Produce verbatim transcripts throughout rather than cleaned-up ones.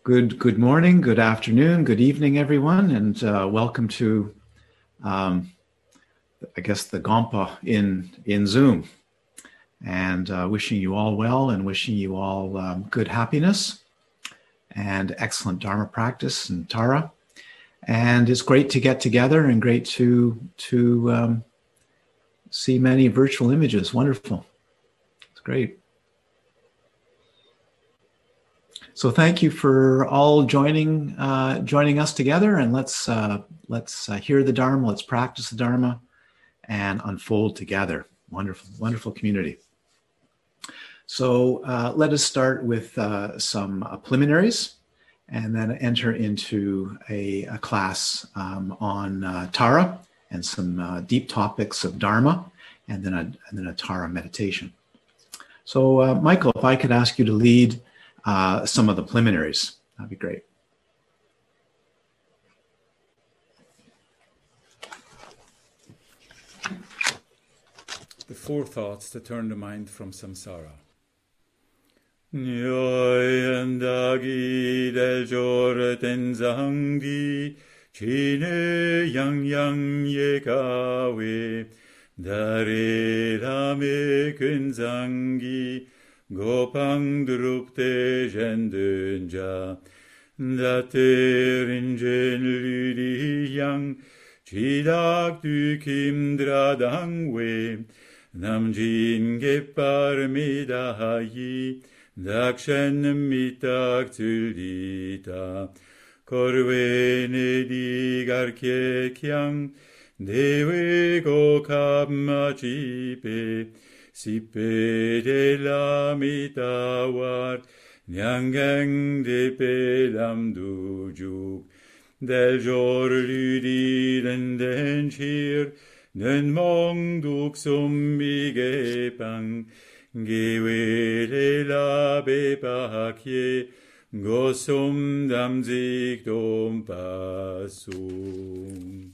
Good, good morning, good afternoon, good evening, everyone, and uh, welcome to, um, I guess, the Gompa in in Zoom. And uh, wishing you all well, and wishing you all um, good happiness and excellent Dharma practice and Tara. And it's great to get together, and great to to um, see many virtual images. Wonderful, it's great. So thank you for all joining uh, joining us together, and let's uh, let's uh, hear the Dharma, let's practice the Dharma, and unfold together. Wonderful, wonderful community. So uh, let us start with uh, some uh, preliminaries, and then enter into a, a class um, on uh, Tara and some uh, deep topics of Dharma, and then a, and then a Tara meditation. So uh, Michael, if I could ask you to lead Uh, some of the preliminaries, that'd be great. The four thoughts to turn the mind from samsara. Nyoyandagi del jor tenzangdi chine yang yang yekawe dare rame kunzangi Gopang drupte jendunja, dateringen ludi yang, chidak du kim dradang we, namjin gepar midahayi, dakshen mitak tuldita, korwene digar kyang, dewe go kapmachipe, Sipe de la mitawar, nyangeng de pelam dujuk, del jor ludi den den chir, den mong duk sum bigepang, gewe de la bepakye, gosum damzik dom pasum.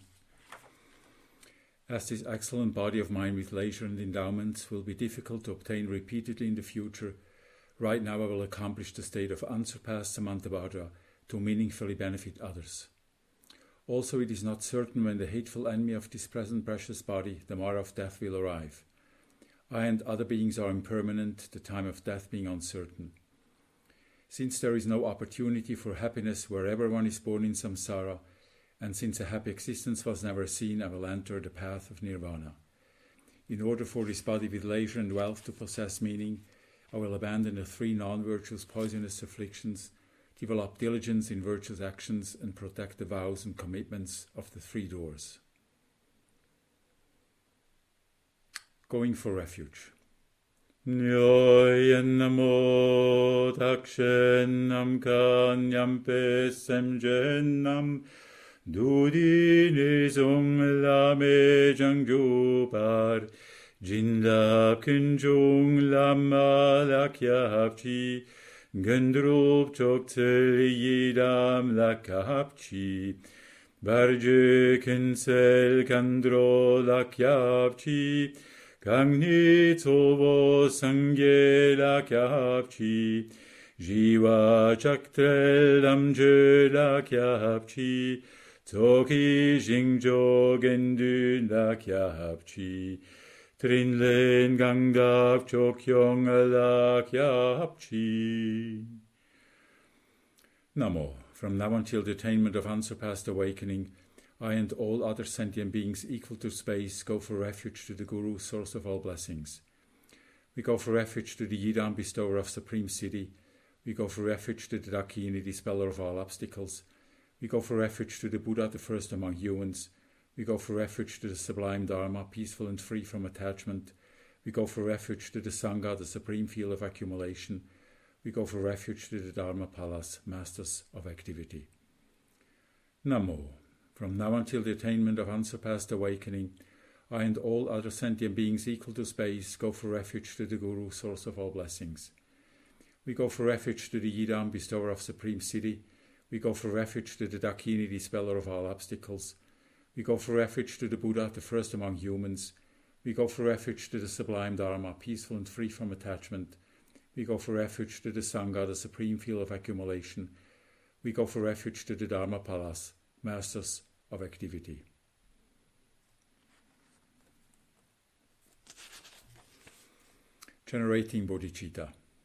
As this excellent body of mind with leisure and endowments will be difficult to obtain repeatedly in the future, right now I will accomplish the state of unsurpassed samantabhadra to meaningfully benefit others. Also, it is not certain when the hateful enemy of this present precious body, the Mara of death, will arrive. I and other beings are impermanent, the time of death being uncertain. Since there is no opportunity for happiness wherever one is born in samsara, and since a happy existence was never seen, I will enter the path of nirvana. In order for this body with leisure and wealth to possess meaning, I will abandon the three non-virtuous poisonous afflictions, develop diligence in virtuous actions, and protect the vows and commitments of the three doors. Going for refuge. Nyoyen namo dakshen nam kanyam pesem jennam Dudi nizung lame jangju par, jindap kunjung lama lakyapchi, gendrup choktel yidam lakyapchi, barje kensel kandro lakyapchi, kangni tovo sangye lakyapchi, jiwa chaktrel damje lakyapchi, Toki jingjo gendu lakyapchi, trinlen gangdap chokyong lakyapchi. Namo. From now until the attainment of unsurpassed awakening, I and all other sentient beings equal to space go for refuge to the Guru, source of all blessings. We go for refuge to the Yidam, bestower of supreme siddhi. We go for refuge to the Dakini, dispeller of all obstacles. We go for refuge to the Buddha, the first among humans. We go for refuge to the sublime Dharma, peaceful and free from attachment. We go for refuge to the Sangha, the supreme field of accumulation. We go for refuge to the Dharma Palas, masters of activity. Namo. From now until the attainment of unsurpassed awakening, I and all other sentient beings equal to space go for refuge to the Guru, source of all blessings. We go for refuge to the Yidam, bestower of supreme siddhi. We go for refuge to the Dakini, dispeller of all obstacles. We go for refuge to the Buddha, the first among humans. We go for refuge to the sublime Dharma, peaceful and free from attachment. We go for refuge to the Sangha, the supreme field of accumulation. We go for refuge to the Dharma Palace, masters of activity. Generating bodhicitta.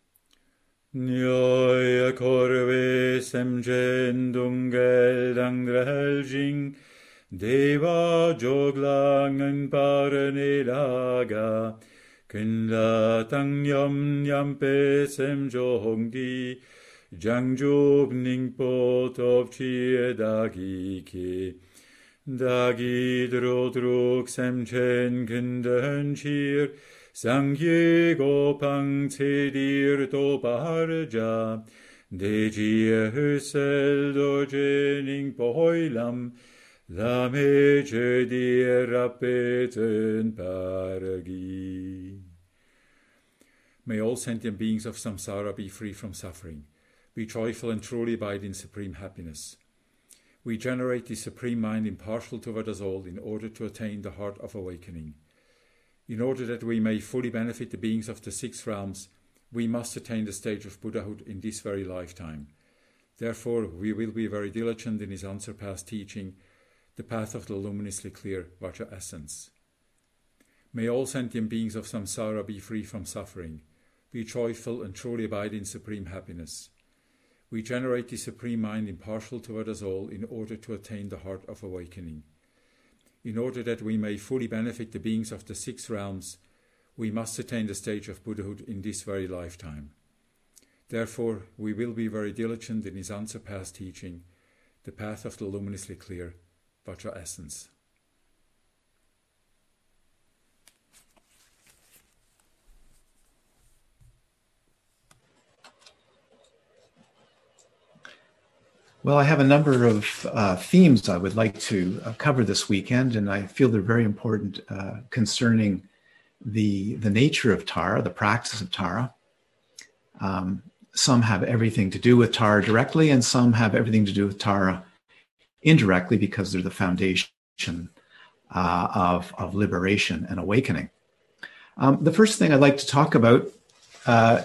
Nyoya korve semjen dungel dangdraljing deva joglangen paranelaga kunda tangyam yampe semjongdi jangjub ningpo topchi dagi ki dagi drodruk semjen kundan chir Sangye gopang tsedir do barja, dejie husel doje ning pohoilam, lame jedir rapeten paragi. May all sentient beings of samsara be free from suffering, be joyful and truly abide in supreme happiness. We generate the supreme mind impartial toward us all in order to attain the heart of awakening. In order that we may fully benefit the beings of the six realms, we must attain the stage of Buddhahood in this very lifetime. Therefore, we will be very diligent in his unsurpassed teaching, the path of the luminously clear Vajra essence. May all sentient beings of samsara be free from suffering, be joyful and truly abide in supreme happiness. We generate the supreme mind impartial toward us all in order to attain the heart of awakening. In order that we may fully benefit the beings of the six realms, we must attain the stage of Buddhahood in this very lifetime. Therefore, we will be very diligent in his unsurpassed teaching, the path of the luminously clear Vajra essence. Well, I have a number of uh, themes I would like to uh, cover this weekend, and I feel they're very important uh, concerning the, the nature of Tara, the practice of Tara. Um, some have everything to do with Tara directly, and some have everything to do with Tara indirectly because they're the foundation uh, of, of liberation and awakening. Um, the first thing I'd like to talk about uh,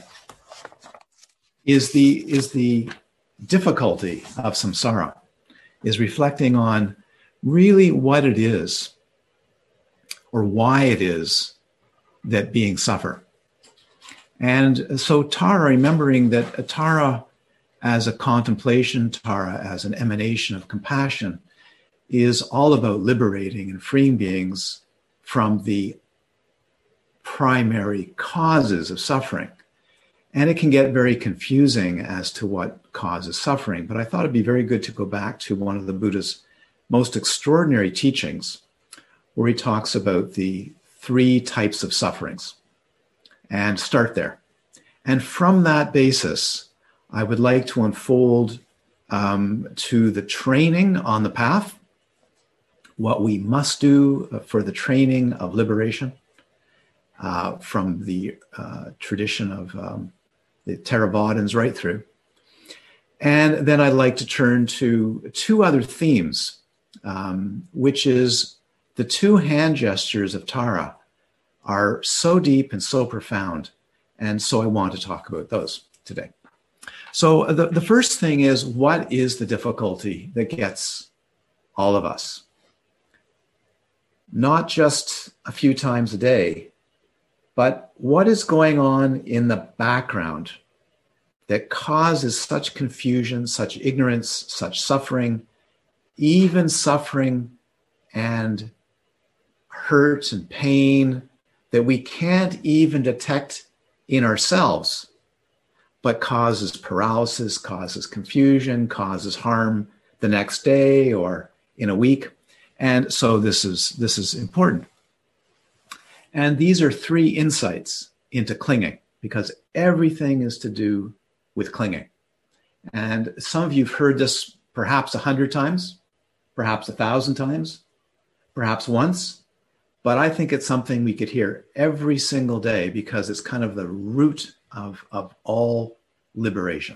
is the is the difficulty of samsara, is reflecting on really what it is or why it is that beings suffer. And so Tara, remembering that Tara as a contemplation, Tara as an emanation of compassion, is all about liberating and freeing beings from the primary causes of suffering. And it can get very confusing as to what causes suffering. But I thought it'd be very good to go back to one of the Buddha's most extraordinary teachings, where he talks about the three types of sufferings, and start there. And from that basis, I would like to unfold um, to the training on the path, what we must do for the training of liberation uh, from the uh, tradition of um, the Theravadins right through. And then I'd like to turn to two other themes, um, which is the two hand gestures of Tara are so deep and so profound. And so I want to talk about those today. So the, the first thing is, what is the difficulty that gets all of us? Not just a few times a day, but what is going on in the background that causes such confusion, such ignorance, such suffering, even suffering and hurt and pain that we can't even detect in ourselves, but causes paralysis, causes confusion, causes harm the next day or in a week. And so this is, this is important. And these are three insights into clinging, because everything is to do with clinging. And some of you have heard this perhaps a hundred times, perhaps a thousand times, perhaps once, but I think it's something we could hear every single day because it's kind of the root of, of all liberation.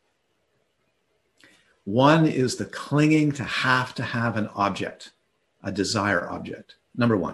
One is the clinging to have to have an object, a desire object, number one.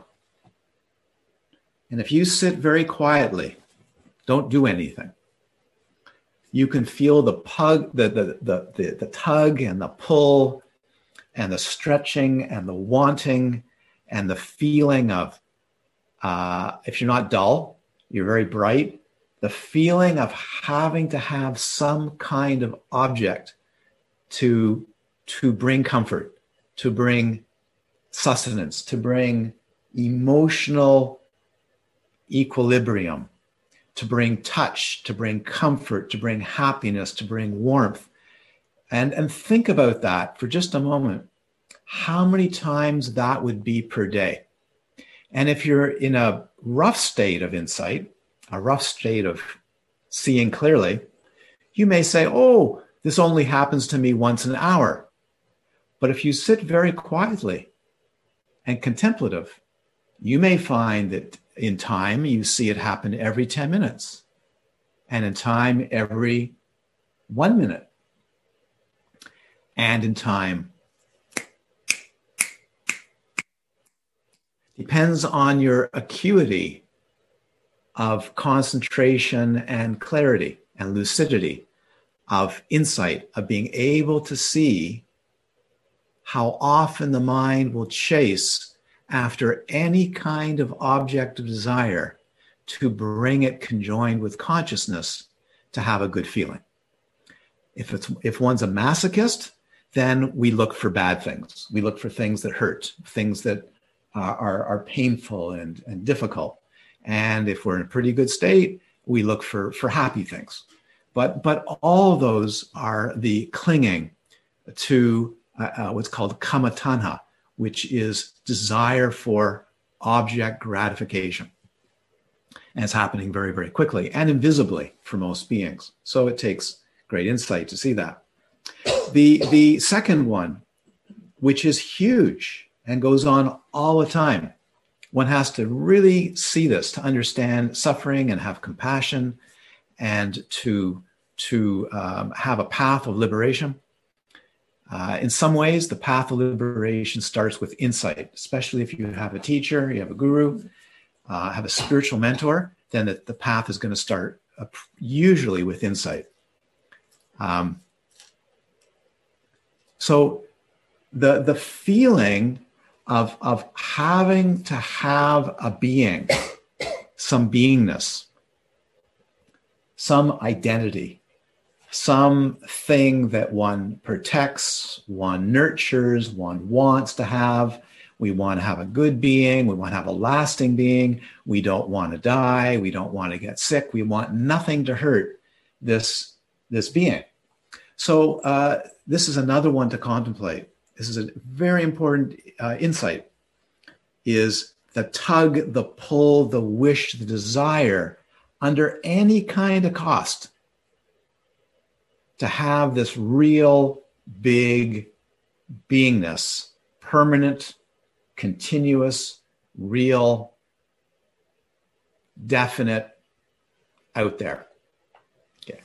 And if you sit very quietly, don't do anything, You can feel the pug, the, the, the, the, the tug and the pull and the stretching and the wanting and the feeling of, uh, if you're not dull, you're very bright, the feeling of having to have some kind of object to, to bring comfort, to bring sustenance, to bring emotional equilibrium, to bring touch, to bring comfort, to bring happiness, to bring warmth. And, and think about that for just a moment, how many times that would be per day. And if you're in a rough state of insight, a rough state of seeing clearly, you may say, oh, this only happens to me once an hour. But if you sit very quietly and contemplative, you may find that in time you see it happen every ten minutes, and in time every one minute, and in time. Depends on your acuity of concentration and clarity and lucidity, of insight, of being able to see how often the mind will chase after any kind of object of desire to bring it conjoined with consciousness to have a good feeling. If it's if one's a masochist, then we look for bad things. We look for things that hurt, things that are, are, are painful and, and difficult. And if we're in a pretty good state, we look for, for happy things. But, but all those are the clinging to uh, uh, what's called kama tanha, which is desire for object gratification. And it's happening very, very quickly and invisibly for most beings. So it takes great insight to see that. The, the second one, which is huge and goes on all the time, one has to really see this to understand suffering and have compassion and to, to um, have a path of liberation. Uh, in some ways, the path of liberation starts with insight, especially if you have a teacher, you have a guru, uh, have a spiritual mentor, then the, the path is going to start uh, usually with insight. Um, so the, the feeling of, of having to have a being, some beingness, some identity, something that one protects, one nurtures, one wants to have. We want to have a good being. We want to have a lasting being. We don't want to die. We don't want to get sick. We want nothing to hurt this, this being. So uh, this is another one to contemplate. This is a very important uh, insight, is the tug, the pull, the wish, the desire under any kind of cost to have this real big beingness, permanent, continuous, real, definite, out there. Okay.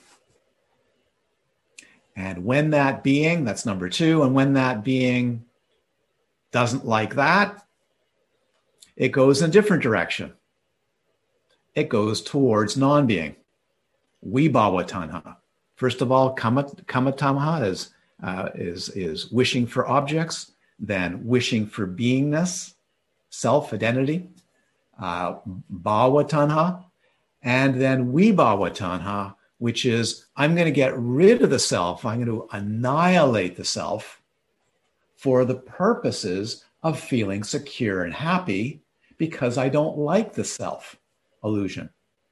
And when that being, that's number two, and when that being doesn't like that, it goes in a different direction. It goes towards non-being. Vibhava tanha. First of all, kama, kama tanha is, uh, is, is wishing for objects, then wishing for beingness, self-identity, uh, bhava tanha, and then vibhava tanha, which is I'm going to get rid of the self, I'm going to annihilate the self for the purposes of feeling secure and happy because I don't like the self illusion.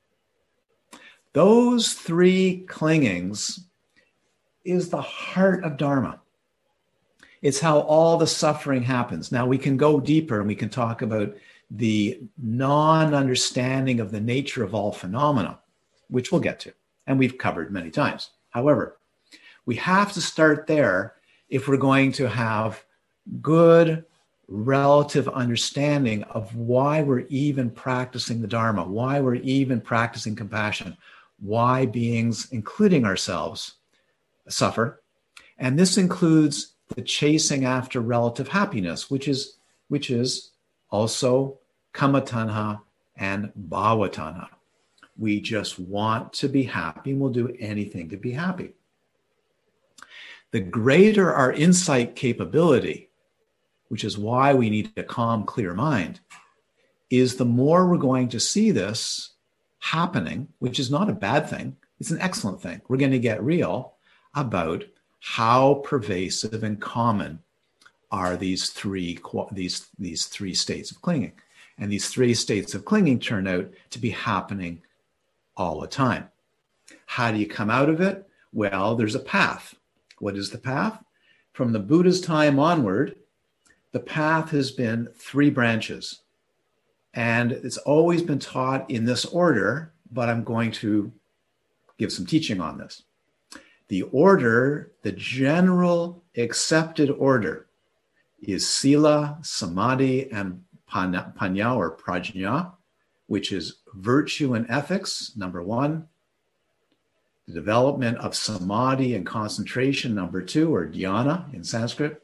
Those three clingings is the heart of Dharma. It's how all the suffering happens. Now we can go deeper and we can talk about the non-understanding of the nature of all phenomena, which we'll get to, and we've covered many times. However, we have to start there if we're going to have good relative understanding of why we're even practicing the Dharma, why we're even practicing compassion, why beings, including ourselves, suffer. And this includes the chasing after relative happiness, which is, which is also kama tanha and bhava tanha. We just want to be happy and we'll do anything to be happy. The greater our insight capability, which is why we need a calm, clear mind, is the more we're going to see this happening, which is not a bad thing. It's an excellent thing. We're going to get real about how pervasive and common are these three, these, these three states of clinging. And these three states of clinging turn out to be happening all the time. How do you come out of it? Well, there's a path. What is the path? From the Buddha's time onward, the path has been three branches. And it's always been taught in this order, but I'm going to give some teaching on this. The order, the general accepted order, is Sila, Samadhi, and Panya or Prajna, which is virtue and ethics, number one. The development of Samadhi and concentration, number two, or Dhyana in Sanskrit.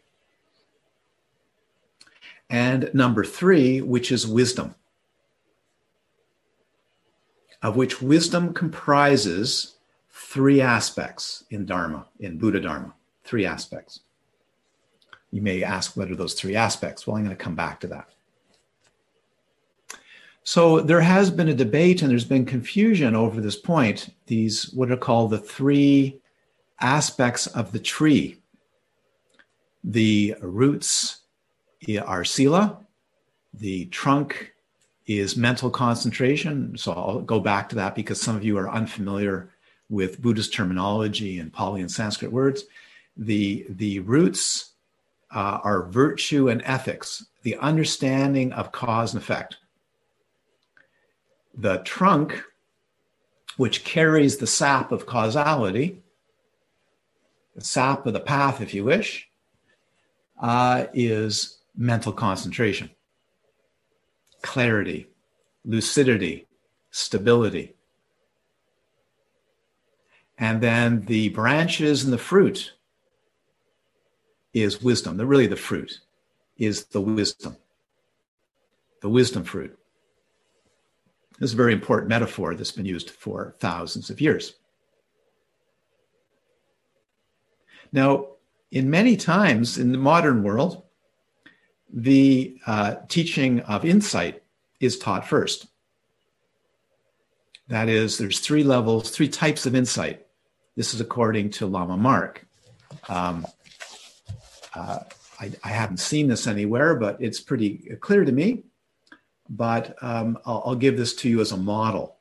And number three, which is wisdom, of which wisdom comprises three aspects in Dharma, in Buddha Dharma, three aspects. You may ask, what are those three aspects? Well, I'm going to come back to that. So there has been a debate and there's been confusion over this point, these what are called the three aspects of the tree. The roots are Sila, the trunk is mental concentration. So I'll go back to that because some of you are unfamiliar with Buddhist terminology and Pali and Sanskrit words. The, the roots uh, are virtue and ethics, the understanding of cause and effect. The trunk, which carries the sap of causality, the sap of the path, if you wish, uh, is mental concentration, clarity, lucidity, stability. And then the branches and the fruit is wisdom. The, really the fruit is the wisdom, the wisdom fruit. This is a very important metaphor that's been used for thousands of years. Now, in many times in the modern world, the uh, teaching of insight is taught first. That is, there's three levels, three types of insight. This is according to Lama Mark. Um, uh, I, I haven't seen this anywhere, but it's pretty clear to me. But um, I'll, I'll give this to you as a model.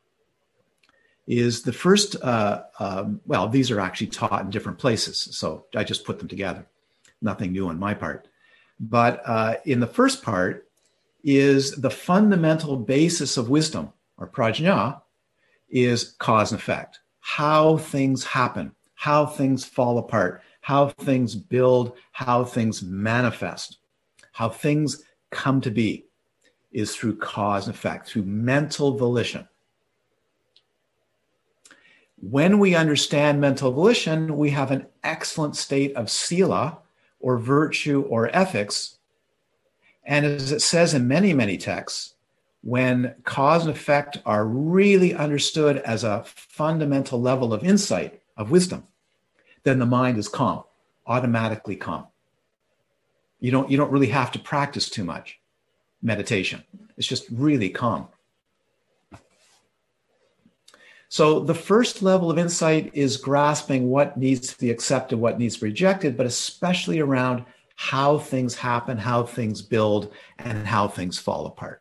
Is the first, uh, um, well, these are actually taught in different places, so I just put them together. Nothing new on my part. But uh, in the first part is the fundamental basis of wisdom, or prajna, is cause and effect. How things happen, how things fall apart, how things build, how things manifest, how things come to be is through cause and effect, through mental volition. When we understand mental volition, we have an excellent state of sila, or virtue, or ethics. And as it says in many, many texts, when cause and effect are really understood as a fundamental level of insight, of wisdom, then the mind is calm, automatically calm. You don't, you don't really have to practice too much meditation. It's just really calm. So the first level of insight is grasping what needs to be accepted, what needs to be rejected, but especially around how things happen, how things build, and how things fall apart.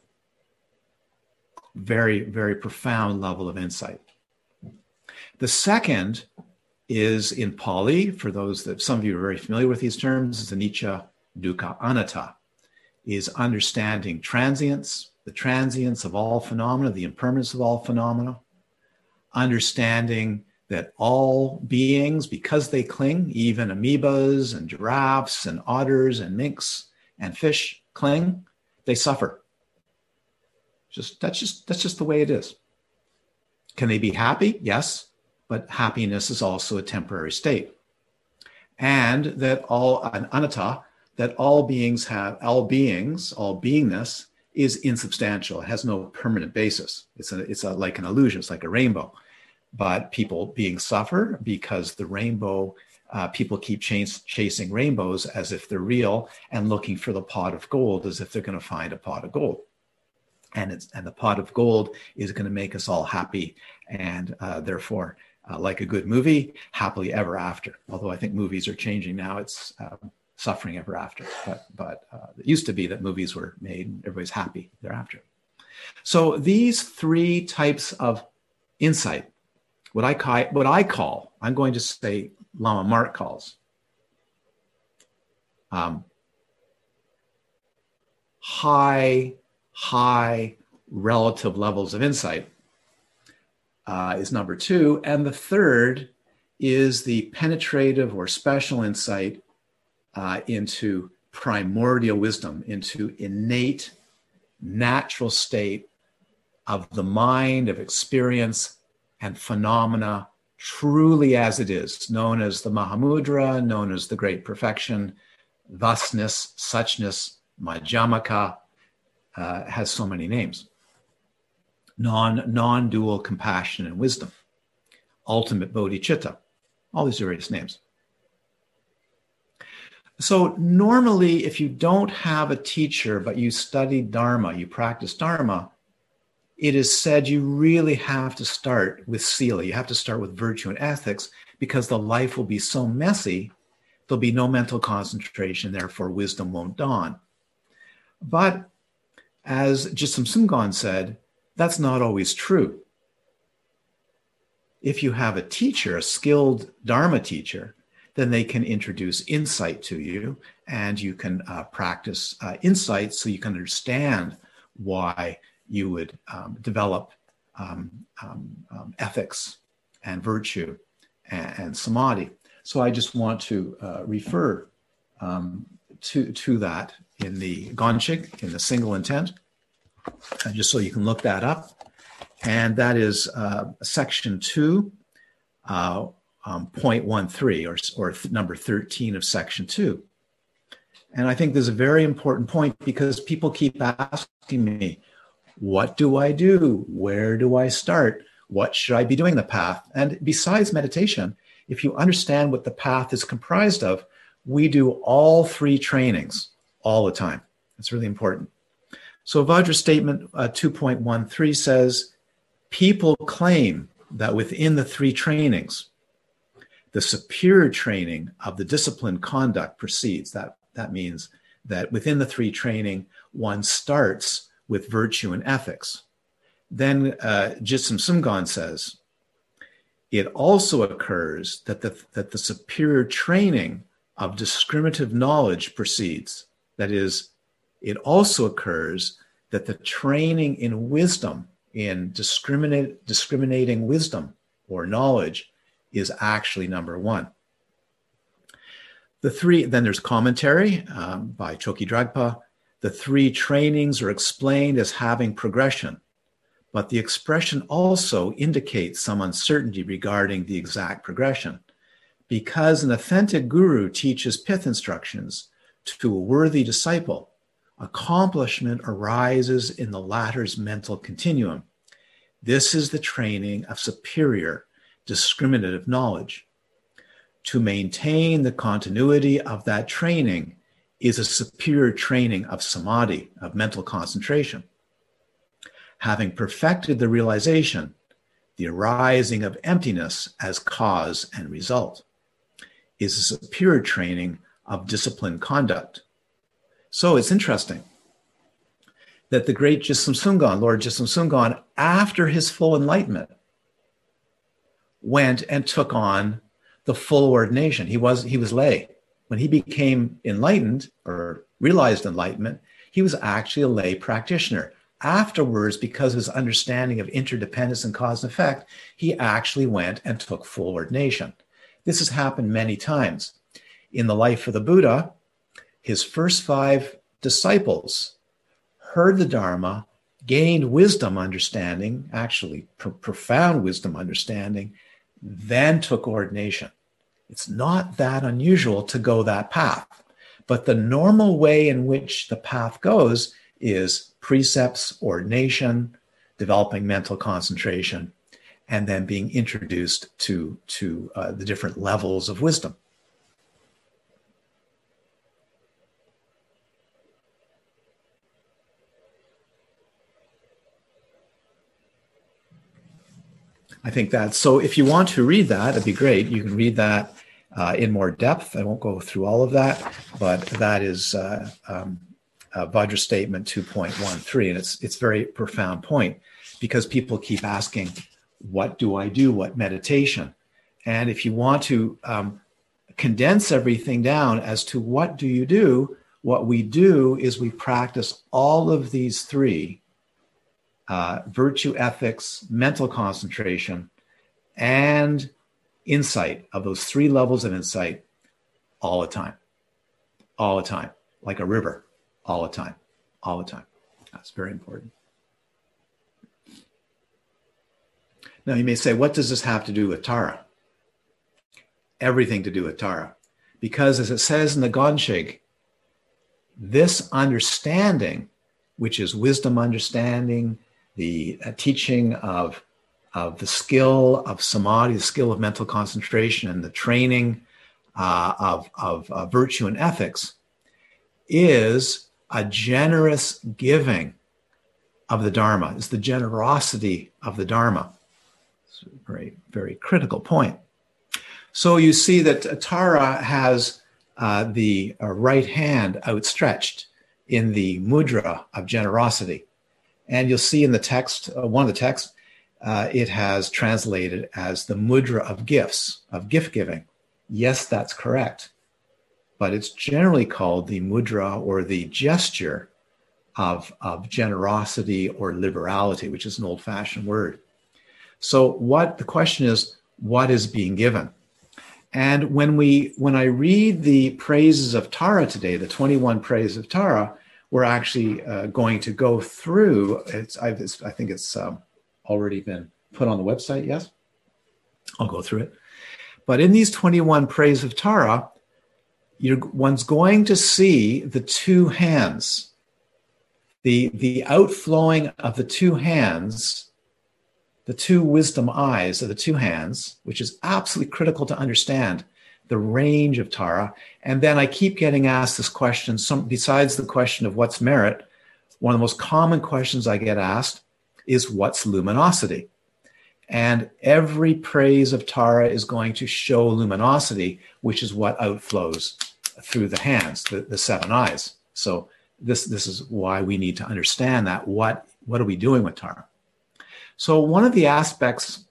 Very, very profound level of insight. The second is in Pali, for those that some of you are very familiar with these terms, is anicca, dukkha, anatta, is understanding transience, the transience of all phenomena, the impermanence of all phenomena, understanding that all beings, because they cling, even amoebas and giraffes and otters and minks and fish cling, they suffer. Just that's just that's just the way it is. Can they be happy? Yes, but happiness is also a temporary state. And that all an anatta, that all beings have, all beings, all beingness is insubstantial. It has no permanent basis. It's a, it's a, like an illusion. It's like a rainbow. But people being suffer because the rainbow, uh, people keep chase, chasing rainbows as if they're real and looking for the pot of gold as if they're going to find a pot of gold. And it's and the pot of gold is going to make us all happy, and uh, therefore, uh, like a good movie, happily ever after. Although I think movies are changing now; it's um, suffering ever after. But but uh, it used to be that movies were made and everybody's happy thereafter. So these three types of insight, what I call, what I call, I'm going to say Lama Mark calls um, high. high relative levels of insight uh, is number two. And the third is the penetrative or special insight uh, into primordial wisdom, into innate, natural state of the mind, of experience and phenomena truly as it is, known as the Mahamudra, known as the Great Perfection, thusness, suchness, Madhyamaka, Uh, has so many names. Non, non-dual compassion and wisdom, ultimate bodhicitta, all these various names. So normally, if you don't have a teacher, but you study Dharma, you practice Dharma, it is said you really have to start with sila. You have to start with virtue and ethics because the life will be so messy, there'll be no mental concentration, therefore wisdom won't dawn. But as Jisam Sumgön said, that's not always true. If you have a teacher, a skilled Dharma teacher, then they can introduce insight to you, and you can uh, practice uh, insight so you can understand why you would um, develop um, um, um, ethics and virtue and, and samadhi. So I just want to uh, refer um, to, to that in the Gonchik, in the single intent, uh, just so you can look that up. And that is uh, section two, uh, um, point one three, or, or th- number thirteen of section two. And I think there's a very important point because people keep asking me, what do I do? Where do I start? What should I be doing in the path? And besides meditation, if you understand what the path is comprised of, we do all three trainings all the time. It's really important. So Vajra statement uh, two point one three says, people claim that within the three trainings, the superior training of the disciplined conduct proceeds. That, that means that within the three training, one starts with virtue and ethics. Then uh, Jisam Sumgön says, it also occurs that the, that the superior training of discriminative knowledge proceeds. That is, it also occurs that the training in wisdom, in discriminate, discriminating wisdom or knowledge, is actually number one. The three, then there's commentary um, by Choki Dragpa. The three trainings are explained as having progression, but the expression also indicates some uncertainty regarding the exact progression. Because an authentic guru teaches pith instructions to a worthy disciple, accomplishment arises in the latter's mental continuum. This is the training of superior discriminative knowledge. To maintain the continuity of that training is a superior training of samadhi, of mental concentration. Having perfected the realization, the arising of emptiness as cause and result, is a superior training of disciplined conduct. So it's interesting that the great Jisam Sumgön, Lord Jisam Sumgön, after his full enlightenment, went and took on the full ordination. He was, he was lay. When he became enlightened or realized enlightenment, he was actually a lay practitioner. Afterwards, because of his understanding of interdependence and cause and effect, he actually went and took full ordination. This has happened many times. In the life of the Buddha, his first five disciples heard the Dharma, gained wisdom understanding, actually pr- profound wisdom understanding, then took ordination. It's not that unusual to go that path, but the normal way in which the path goes is precepts, ordination, developing mental concentration, and then being introduced to, to uh, the different levels of wisdom. I think that, so if you want to read that, it'd be great. You can read that uh, in more depth. I won't go through all of that, but that is uh, um, uh, Vajra Statement two point one three, and it's it's a very profound point because people keep asking, what do I do? What meditation? And if you want to um, condense everything down as to what do you do, what we do is we practice all of these three, uh, virtue, ethics, mental concentration, and insight, of those three levels of insight all the time, all the time, like a river, all the time, all the time. That's very important. Now you may say, what does this have to do with Tara? Everything to do with Tara. Because as it says in the Gonshig, this understanding, which is wisdom understanding, the uh, teaching of, of the skill of samadhi, the skill of mental concentration, and the training uh, of, of uh, virtue and ethics, is a generous giving of the Dharma, is the generosity of the Dharma. It's a very, very critical point. So you see that Tara has uh, the uh, right hand outstretched in the mudra of generosity. And you'll see in the text, uh, one of the texts, uh, it has translated as the mudra of gifts, of gift giving. Yes, that's correct. But it's generally called the mudra or the gesture of, of generosity or liberality, which is an old-fashioned word. So what the question is, what is being given? And when we, when I read the praises of Tara today, the twenty-one praises of Tara, we're actually uh, going to go through. It's, I've, it's I think it's um, already been put on the website. Yes, I'll go through it. But in these twenty-one praises of Tara, you're, one's going to see the two hands, the the outflowing of the two hands. The two wisdom eyes of the two hands, which is absolutely critical to understand the range of Tara. And then I keep getting asked this question, some, besides the question of what's merit, one of the most common questions I get asked is what's luminosity? And every praise of Tara is going to show luminosity, which is what outflows through the hands, the, the seven eyes. So this, this is why we need to understand that. What, what are we doing with Tara? So one of the aspects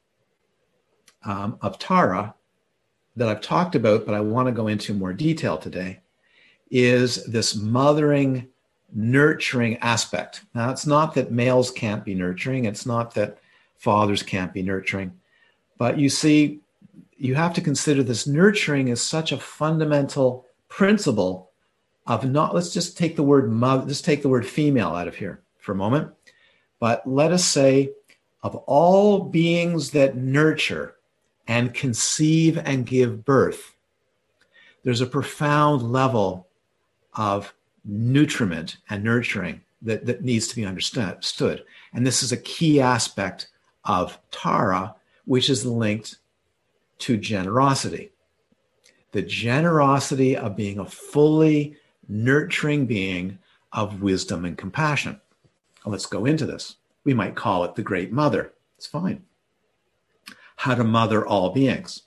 um, of Tara that I've talked about, but I want to go into more detail today, is this mothering, nurturing aspect. Now, it's not that males can't be nurturing. It's not that fathers can't be nurturing. But you see, you have to consider this nurturing as such a fundamental principle of not, let's just take the word mother, let's take the word female out of here for a moment. But let us say, of all beings that nurture and conceive and give birth, there's a profound level of nutriment and nurturing that, that needs to be understood. And this is a key aspect of Tara, which is linked to generosity. The generosity of being a fully nurturing being of wisdom and compassion. Well, let's go into this. We might call it the Great Mother. It's fine. How to mother all beings.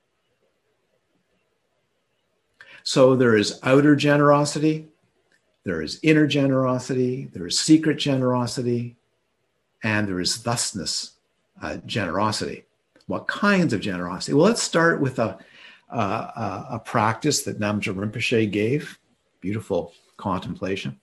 So there is outer generosity, there is inner generosity, there is secret generosity, and there is thusness uh, generosity. What kinds of generosity? Well, let's start with a, uh, a practice that Namgyal Rinpoche gave. Beautiful contemplation.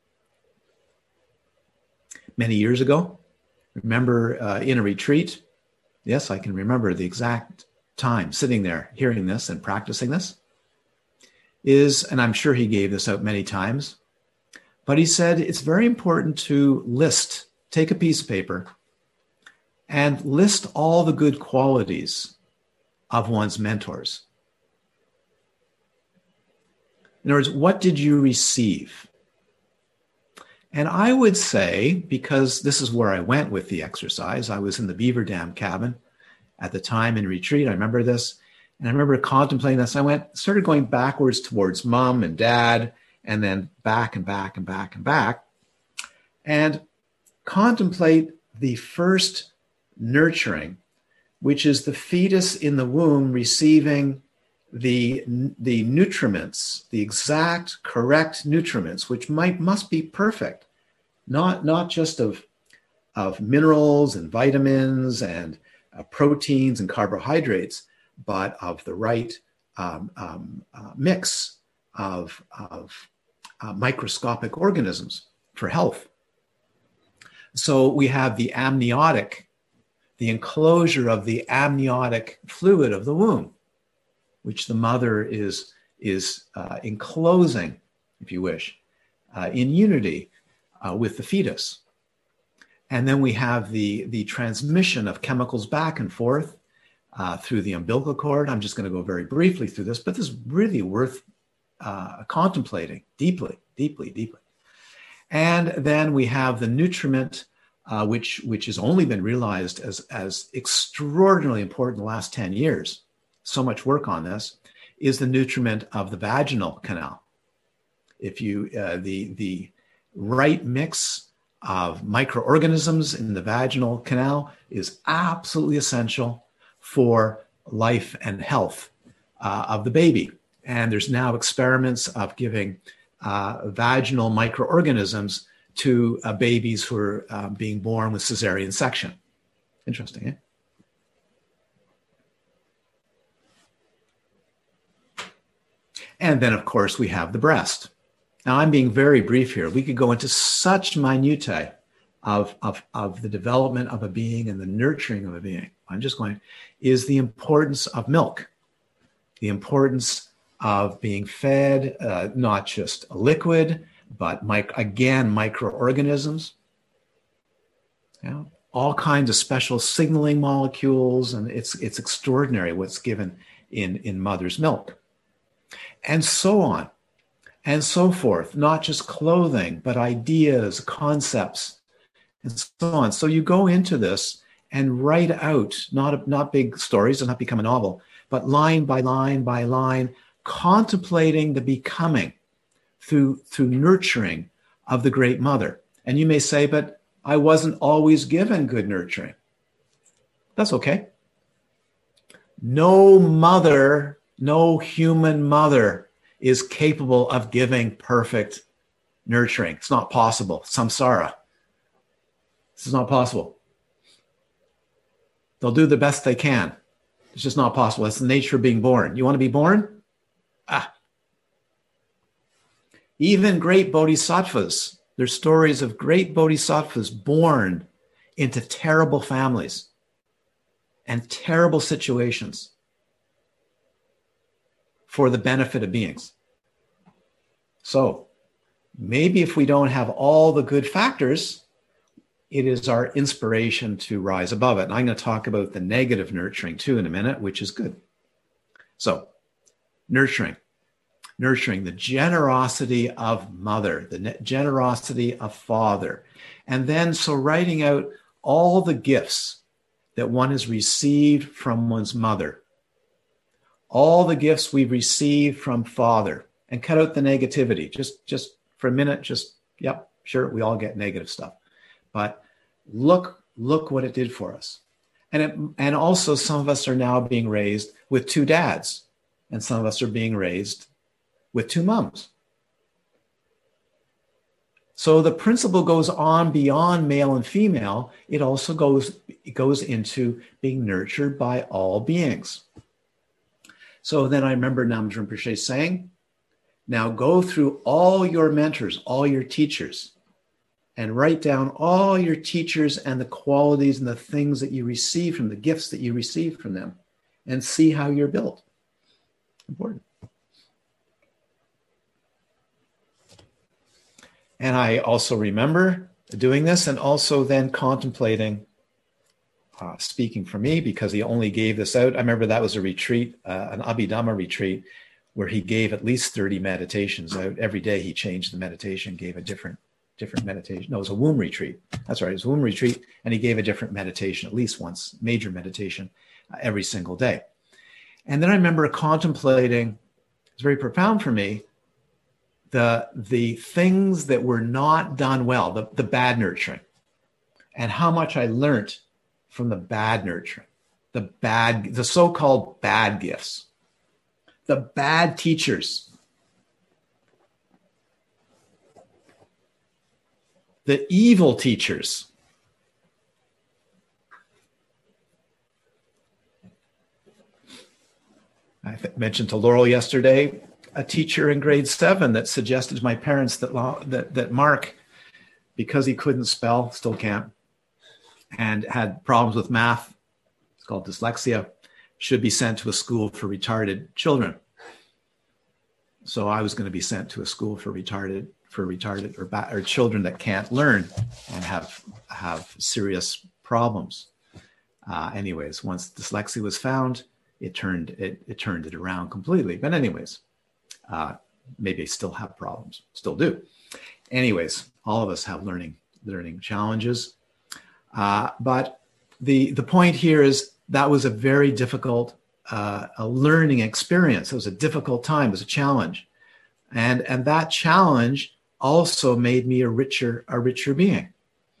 Many years ago, remember uh, in a retreat, yes, I can remember the exact time sitting there hearing this and practicing this, is, and I'm sure he gave this out many times, but he said it's very important to list, take a piece of paper and list all the good qualities of one's mentors. In other words, what did you receive? And I would say, because this is where I went with the exercise, I was in the Beaver Dam cabin at the time in retreat. I remember this. And I remember contemplating this. I went, started going backwards towards mom and dad, and then back and back and back and back. And contemplate the first nurturing, which is the fetus in the womb receiving the, the nutriments, the exact correct nutriments, which might must be perfect, not, not just of, of minerals and vitamins and uh, proteins and carbohydrates, but of the right um, um, uh, mix of, of uh, microscopic organisms for health. So we have the amniotic, the enclosure of the amniotic fluid of the womb, which the mother is, is uh, enclosing, if you wish, uh, in unity uh, with the fetus. And then we have the, the transmission of chemicals back and forth uh, through the umbilical cord. I'm just going to go very briefly through this, but this is really worth uh, contemplating deeply, deeply, deeply. And then we have the nutriment, uh, which, which has only been realized as, as extraordinarily important in the last ten years. So much work on this, is the nutriment of the vaginal canal. If you, uh, the, the right mix of microorganisms in the vaginal canal is absolutely essential for life and health uh, of the baby. And there's now experiments of giving uh, vaginal microorganisms to uh, babies who are uh, being born with cesarean section. Interesting, eh? And then, of course, we have the breast. Now, I'm being very brief here. We could go into such minutiae of, of, of the development of a being and the nurturing of a being. I'm just going, is the importance of milk, the importance of being fed, uh, not just a liquid, but mic- again, microorganisms, yeah, all kinds of special signaling molecules. And it's, it's extraordinary what's given in, in mother's milk. And so on and so forth, not just clothing, but ideas, concepts, and so on. So you go into this and write out, not, not big stories, does not become a novel, but line by line by line, contemplating the becoming through, through nurturing of the great mother. And you may say, but I wasn't always given good nurturing. That's okay. No mother, no human mother is capable of giving perfect nurturing. It's not possible. Samsara. This is not possible. They'll do the best they can. It's just not possible. That's the nature of being born. You want to be born? Ah. Even great bodhisattvas, there's stories of great bodhisattvas born into terrible families and terrible situations for the benefit of beings. So maybe if we don't have all the good factors, it is our inspiration to rise above it. And I'm going to talk about the negative nurturing too in a minute, which is good. So nurturing, nurturing the generosity of mother, the generosity of father. And then so writing out all the gifts that one has received from one's mother, all the gifts we've received from father, and cut out the negativity. Just, just for a minute, just, yep, sure, we all get negative stuff. But look, look what it did for us. And, it, and also some of us are now being raised with two dads, and some of us are being raised with two moms. So the principle goes on beyond male and female. It also goes, it goes into being nurtured by all beings. So then I remember Namdrem Rinpoche saying, now go through all your mentors, all your teachers, and write down all your teachers and the qualities and the things that you receive from the gifts that you receive from them, and see how you're built. Important. And I also remember doing this, and also then contemplating, uh, speaking for me, because he only gave this out. I remember that was a retreat, uh, an Abhidhamma retreat, where he gave at least thirty meditations out. Every day he changed the meditation, gave a different different meditation. No, it was a womb retreat. That's right. It was a womb retreat. And he gave a different meditation, at least once, major meditation uh, every single day. And then I remember contemplating, it's very profound for me, the, the things that were not done well, the, the bad nurturing, and how much I learned from the bad nurturing, the bad, the so-called bad gifts, the bad teachers, the evil teachers. I mentioned to Laurel yesterday, a teacher in grade seven that suggested to my parents that, that, that Mark, because he couldn't spell, still can't, and had problems with math, it's called dyslexia, should be sent to a school for retarded children. So I was going to be sent to a school for retarded, for retarded or, ba- or children that can't learn and have, have serious problems. Uh, anyways, once dyslexia was found, it turned it, it turned it around completely. But anyways, uh, maybe I still have problems, still do. Anyways, all of us have learning learning challenges. Uh, but the the point here is that was a very difficult uh, a learning experience. It was a difficult time. It was a challenge, and and that challenge also made me a richer a richer being.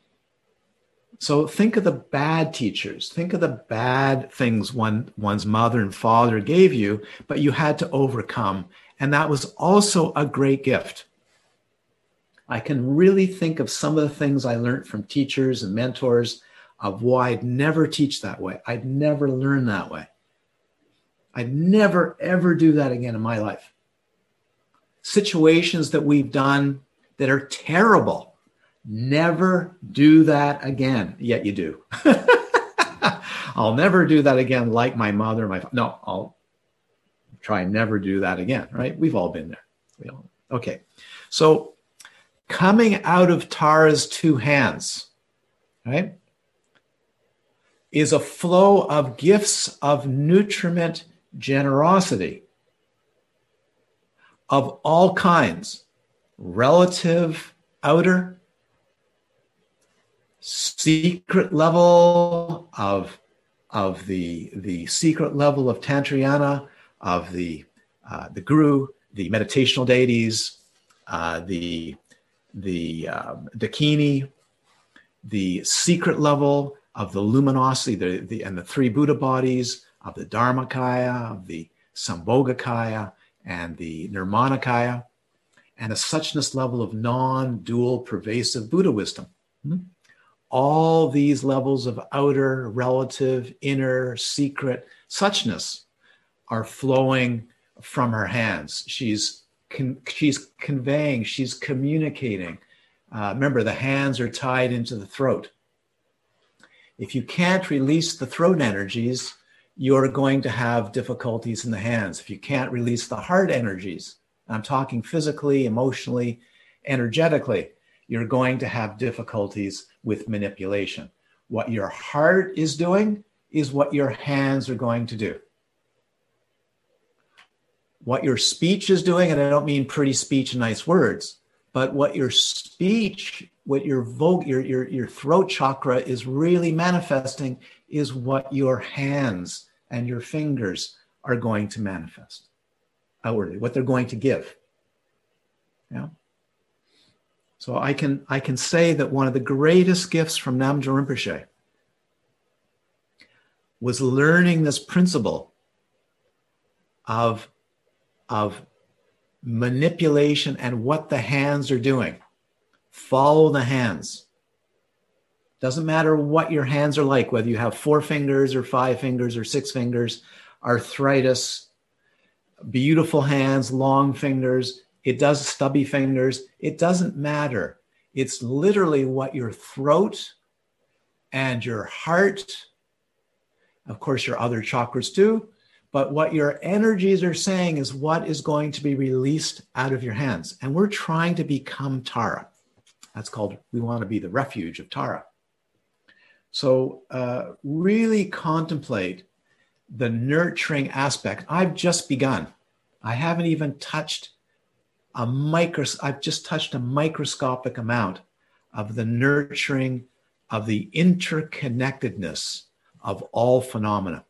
So think of the bad teachers. Think of the bad things one one's mother and father gave you, but you had to overcome, and that was also a great gift. I can really think of some of the things I learned from teachers and mentors of why I'd never teach that way. I'd never learn that way. I'd never, ever do that again in my life. Situations that we've done that are terrible, never do that again. Yet you do. I'll never do that again like my mother. My No, I'll try and never do that again, right? We've all been there. We all, okay. So coming out of Tara's two hands, right, is a flow of gifts of nutriment generosity of all kinds, relative, outer, secret level of, of the, the secret level of Tantrayana, of the, uh, the guru, the meditational deities, uh, the the um, Dakini, the secret level of the luminosity, the, the and the three Buddha bodies, of the Dharmakaya, of the Sambhogakaya, and the Nirmanakaya, and a suchness level of non-dual pervasive Buddha wisdom. Hmm? All these levels of outer, relative, inner, secret suchness are flowing from her hands. She's Con, she's conveying, she's communicating. Uh, remember, the hands are tied into the throat. If you can't release the throat energies, you're going to have difficulties in the hands. If you can't release the heart energies, I'm talking physically, emotionally, energetically, you're going to have difficulties with manipulation. What your heart is doing is what your hands are going to do. What your speech is doing, and I don't mean pretty speech and nice words, but what your speech, what your vo- your, your, your throat chakra is really manifesting is what your hands and your fingers are going to manifest outwardly, what they're going to give. Yeah. So I can, I can say that one of the greatest gifts from Namgyal Rinpoche was learning this principle of of manipulation and what the hands are doing. Follow the hands. Doesn't matter what your hands are like, whether you have four fingers or five fingers or six fingers, arthritis, beautiful hands, long fingers, it does stubby fingers. It doesn't matter. It's literally what your throat and your heart, of course, your other chakras too, but what your energies are saying is what is going to be released out of your hands. And we're trying to become Tara. That's called, we want to be the refuge of Tara. So uh, really contemplate the nurturing aspect. I've just begun. I haven't even touched a micro, I've just touched a microscopic amount of the nurturing, of the interconnectedness of all phenomena.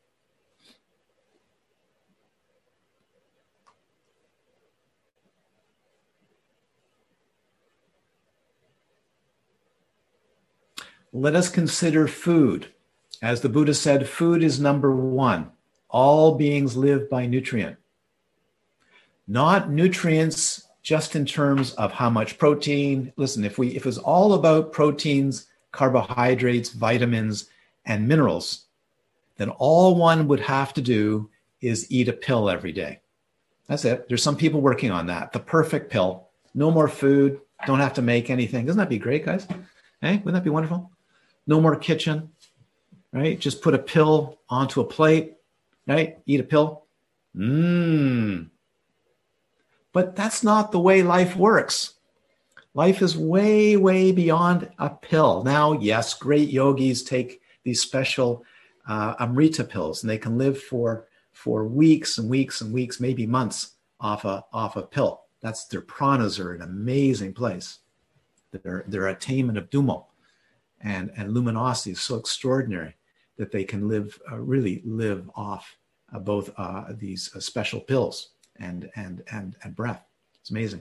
Let us consider food. As the Buddha said, food is number one. All beings live by nutrient. Not nutrients just in terms of how much protein. Listen, if we if it was all about proteins, carbohydrates, vitamins, and minerals, then all one would have to do is eat a pill every day. That's it. There's some people working on that. The perfect pill. No more food. Don't have to make anything. Doesn't that be great, guys? Hey, wouldn't that be wonderful? No more kitchen, right? Just put a pill onto a plate, right? Eat a pill. Mmm. But that's not the way life works. Life is way, way beyond a pill. Now, yes, great yogis take these special uh, Amrita pills, and they can live for, for weeks and weeks and weeks, maybe months off a, off a pill. That's their pranas are an amazing place. Their, their attainment of Dumo and, and luminosity is so extraordinary that they can live, uh, really live off uh, both uh, these uh, special pills and, and, and, and breath. It's amazing.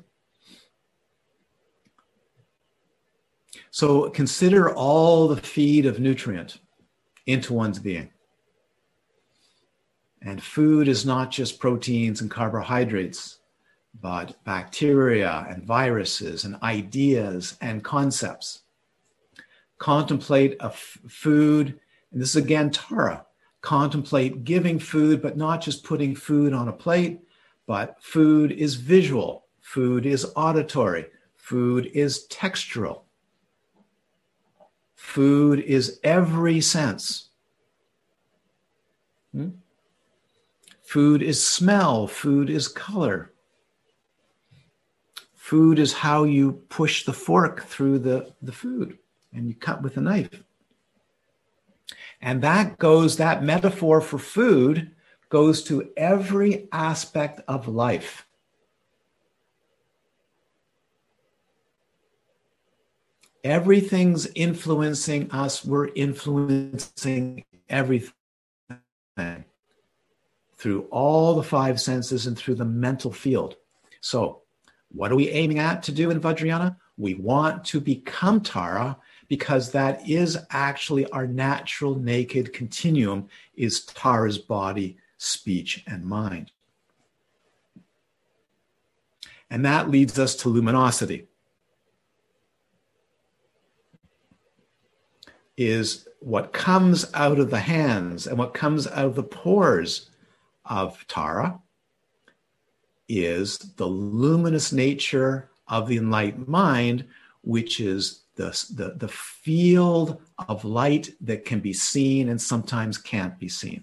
So consider all the feed of nutrient into one's being. And food is not just proteins and carbohydrates, but bacteria and viruses and ideas and concepts. Contemplate a f- food, and this is again Tara. Contemplate giving food, but not just putting food on a plate, but food is visual, food is auditory, food is textural. Food is every sense. Hmm? Food is smell, food is color. Food is how you push the fork through the, the food and you cut with a knife. And that goes, that metaphor for food goes to every aspect of life. Everything's influencing us. We're influencing everything through all the five senses and through the mental field. So what are we aiming at to do in Vajrayana? We want to become Tara, because that is actually our natural naked continuum, is Tara's body, speech, and mind. And that leads us to luminosity. Is what comes out of the hands and what comes out of the pores of Tara is the luminous nature of the enlightened mind, which is the, the, the field of light that can be seen and sometimes can't be seen.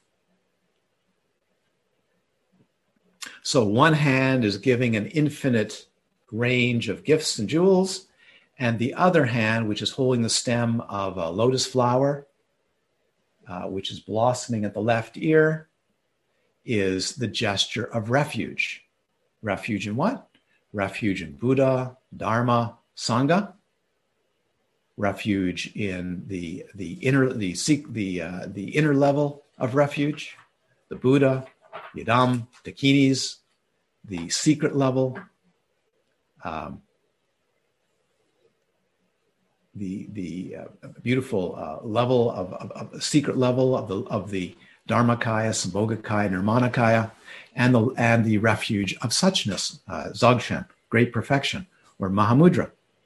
So one hand is giving an infinite range of gifts and jewels, and the other hand, which is holding the stem of a lotus flower, uh, which is blossoming at the left ear, is the gesture of refuge. Refuge in what? Refuge in Buddha, Dharma, Sangha. Refuge in the the inner the the uh, the inner level of refuge, the Buddha, Yidam, Dakinis, the secret level, um, the the uh, beautiful uh, level of, of, of the secret level of the of the Dharmakaya, Sambhogakaya, Nirmanakaya, and the and the refuge of suchness, uh, Dzogchen, great perfection, or Mahamudra.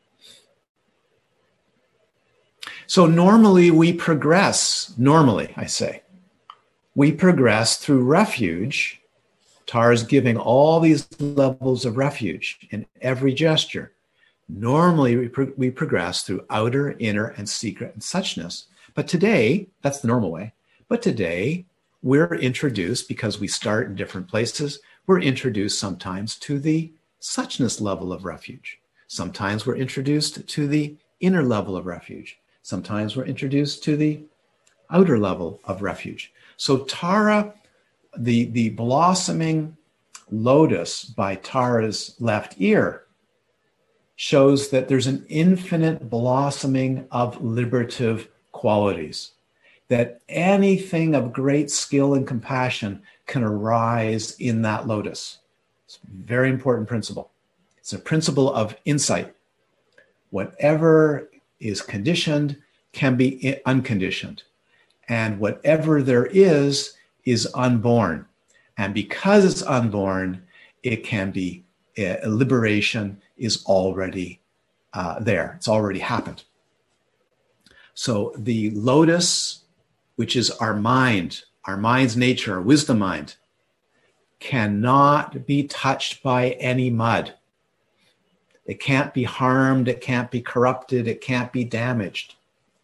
So normally we progress, normally I say, we progress through refuge. Tara's giving all these levels of refuge in every gesture. Normally we, pro- we progress through outer, inner, and secret and suchness. But today, that's the normal way. But today we're introduced, because we start in different places, we're introduced sometimes to the suchness level of refuge. Sometimes we're introduced to the inner level of refuge. Sometimes we're introduced to the outer level of refuge. So Tara, the, the blossoming lotus by Tara's left ear, shows that there's an infinite blossoming of liberative qualities, that anything of great skill and compassion can arise in that lotus. It's a very important principle. It's a principle of insight. Whatever is conditioned can be unconditioned, and whatever there is is unborn. And because it's unborn, it can be, uh, liberation is already uh, there. It's already happened. So the lotus, which is our mind, our mind's nature, our wisdom mind, cannot be touched by any mud. It can't be harmed. It can't be corrupted. It can't be damaged.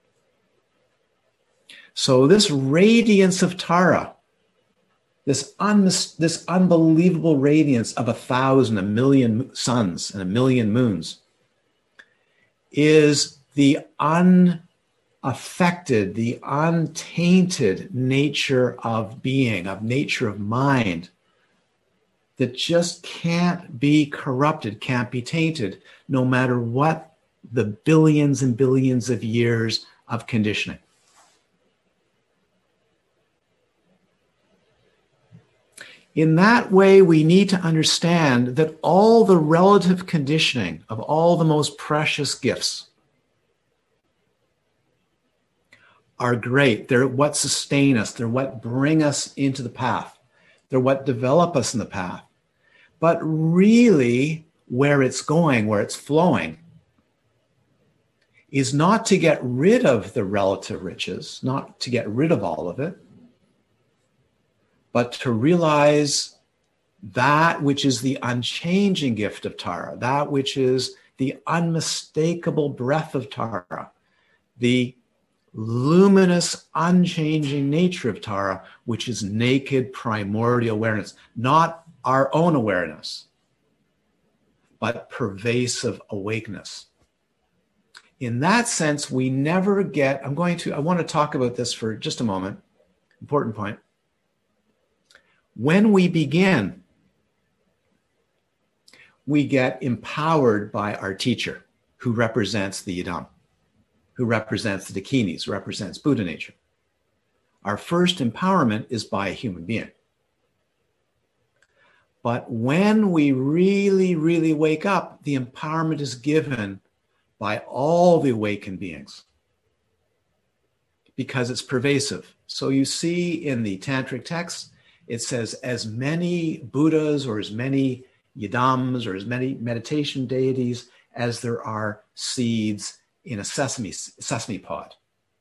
So this radiance of Tara, this, un- this unbelievable radiance of a thousand, a million suns and a million moons, is the unaffected, the untainted nature of being, of nature of mind, that just can't be corrupted, can't be tainted, no matter what the billions and billions of years of conditioning. In that way, we need to understand that all the relative conditioning of all the most precious gifts are great. They're what sustain us. They're what bring us into the path. They're what develop us in the path. But really, where it's going, where it's flowing, is not to get rid of the relative riches, not to get rid of all of it, but to realize that which is the unchanging gift of Tara, that which is the unmistakable breath of Tara, the luminous, unchanging nature of Tara, which is naked primordial awareness, not our own awareness, but pervasive awakeness. In that sense, we never get, I'm going to, I want to talk about this for just a moment, important point. When we begin, we get empowered by our teacher, who represents the Yidam, who represents the Dakinis, represents Buddha nature. Our first empowerment is by a human being. But when we really, really wake up, the empowerment is given by all the awakened beings, because it's pervasive. So you see in the Tantric texts, it says as many Buddhas or as many Yidams or as many meditation deities as there are seeds in a sesame, sesame pod.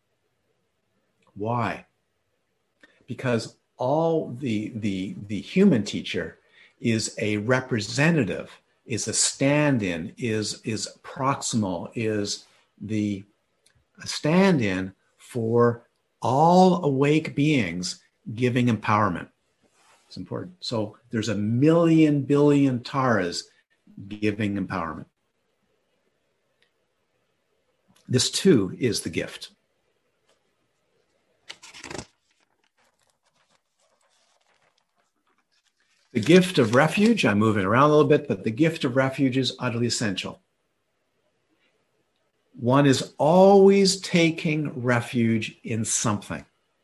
Why? Because all the, the, the human teacher is a representative, is a stand-in, is, is proximal, is the stand-in for all awake beings giving empowerment. It's important. So there's a million billion Taras giving empowerment. This too is the gift. The gift of refuge, I'm moving around a little bit, but the gift of refuge is utterly essential. One is always taking refuge in something.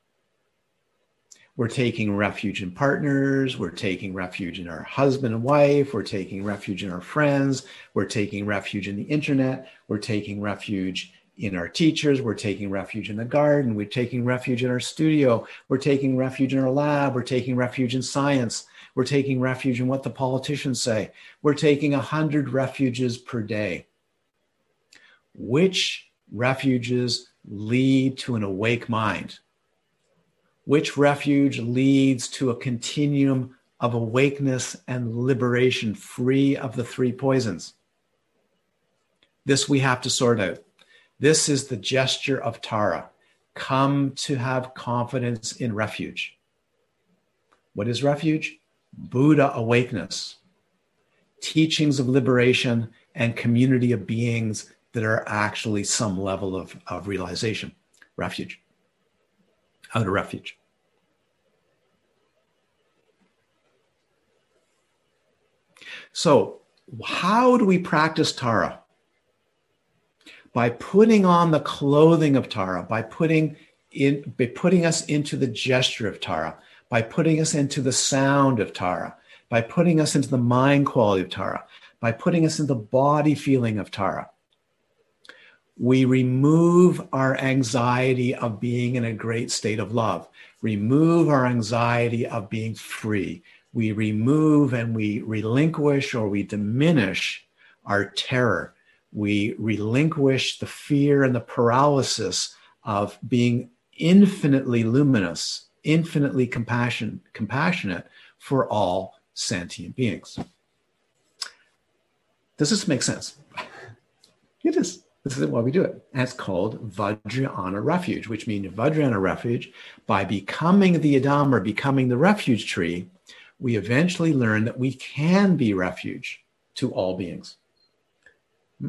We're taking refuge in partners. We're taking refuge in our husband and wife. We're taking refuge in our friends. We're taking refuge in the internet. We're taking refuge in our teachers. We're taking refuge in the garden. We're taking refuge in our studio. We're taking refuge in our lab. We're taking refuge in science. We're taking refuge in what the politicians say. We're taking a hundred refuges per day. Which refuges lead to an awake mind? Which refuge leads to a continuum of awakeness and liberation, free of the three poisons? This we have to sort out. This is the gesture of Tara. Come to have confidence in refuge. What is refuge? Buddha awakeness, teachings of liberation, and community of beings that are actually some level of, of realization. Refuge. Outer refuge. So how do we practice Tara? by putting on the clothing of Tara, by putting in, by putting us into the gesture of Tara, by putting us into the sound of Tara, by putting us into the mind quality of Tara, by putting us into the body feeling of Tara, we remove our anxiety of being in a great state of love, remove our anxiety of being free. We remove and we relinquish or we diminish our terror. We relinquish the fear and the paralysis of being infinitely luminous, infinitely compassion, compassionate for all sentient beings. Does this make sense? It is. This is why we do it. And it's called Vajrayana refuge, which means Vajrayana refuge. By becoming the Adam or becoming the refuge tree, we eventually learn that we can be refuge to all beings. Hmm?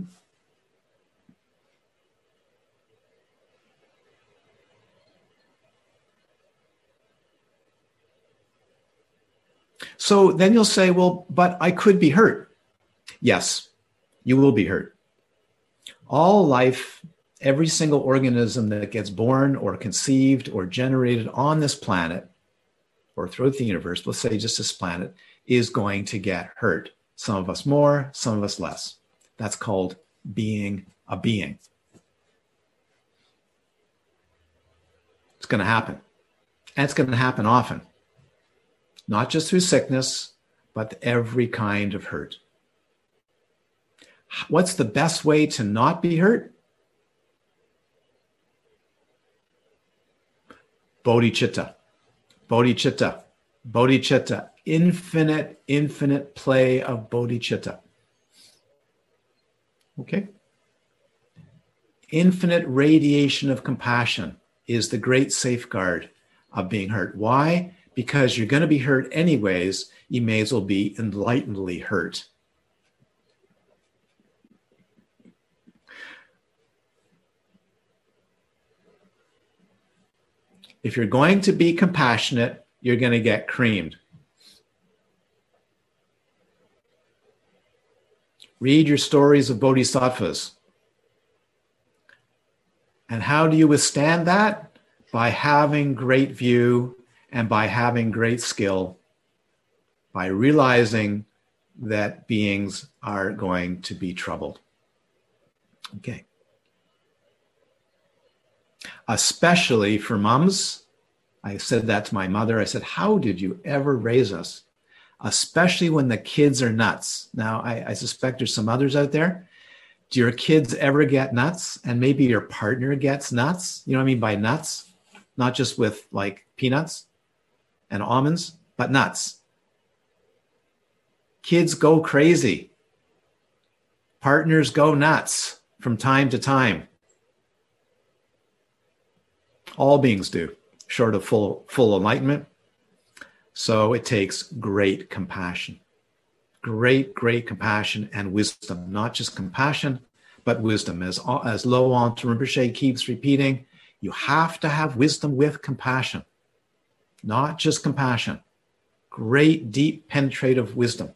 So then you'll say, well, but I could be hurt. Yes, you will be hurt. All life, every single organism that gets born or conceived or generated on this planet or throughout the universe, let's say just this planet, is going to get hurt. Some of us more, some of us less. That's called being a being. It's going to happen. And it's going to happen often. Not just through sickness, but every kind of hurt. What's the best way to not be hurt? Bodhicitta. Bodhicitta. Bodhicitta. Infinite, infinite play of bodhicitta. Okay? Infinite radiation of compassion is the great safeguard of being hurt. Why? Because you're going to be hurt anyways. You may as well be enlightenedly hurt. If you're going to be compassionate, you're going to get creamed. Read your stories of bodhisattvas. And how do you withstand that? By having great view and by having great skill, by realizing that beings are going to be troubled. Okay. Especially for moms. I said that to my mother. I said, how did you ever raise us? Especially when the kids are nuts. Now, I, I suspect there's some others out there. Do your kids ever get nuts? And maybe your partner gets nuts? You know what I mean by nuts? Not just with like peanuts and almonds, but nuts. Kids go crazy. Partners go nuts from time to time. All beings do, short of full, full enlightenment. So it takes great compassion, great, great compassion and wisdom, not just compassion, but wisdom. As, as Loan Rinpoche keeps repeating, you have to have wisdom with compassion, not just compassion, great, deep, penetrative wisdom.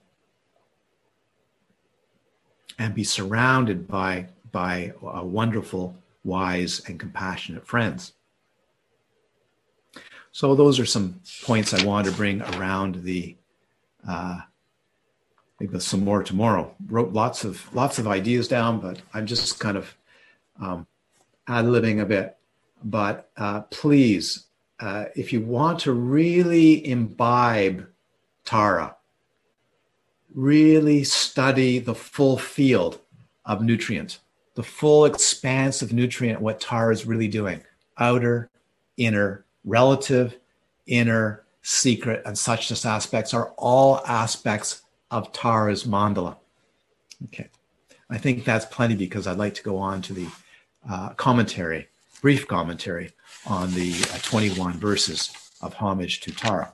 And be surrounded by, by uh, wonderful, wise, and compassionate friends. So those are some points I wanted to bring around the, uh, maybe some more tomorrow. Wrote lots of lots of ideas down, but I'm just kind of um, ad-libbing a bit. But uh, please, uh, if you want to really imbibe Tara, really study the full field of nutrient, the full expanse of nutrient, what Tara is really doing, outer, inner, relative, inner, secret, and suchness aspects are all aspects of Tara's mandala. Okay. I think that's plenty because I'd like to go on to the uh, commentary, brief commentary on the uh, twenty-one verses of homage to Tara.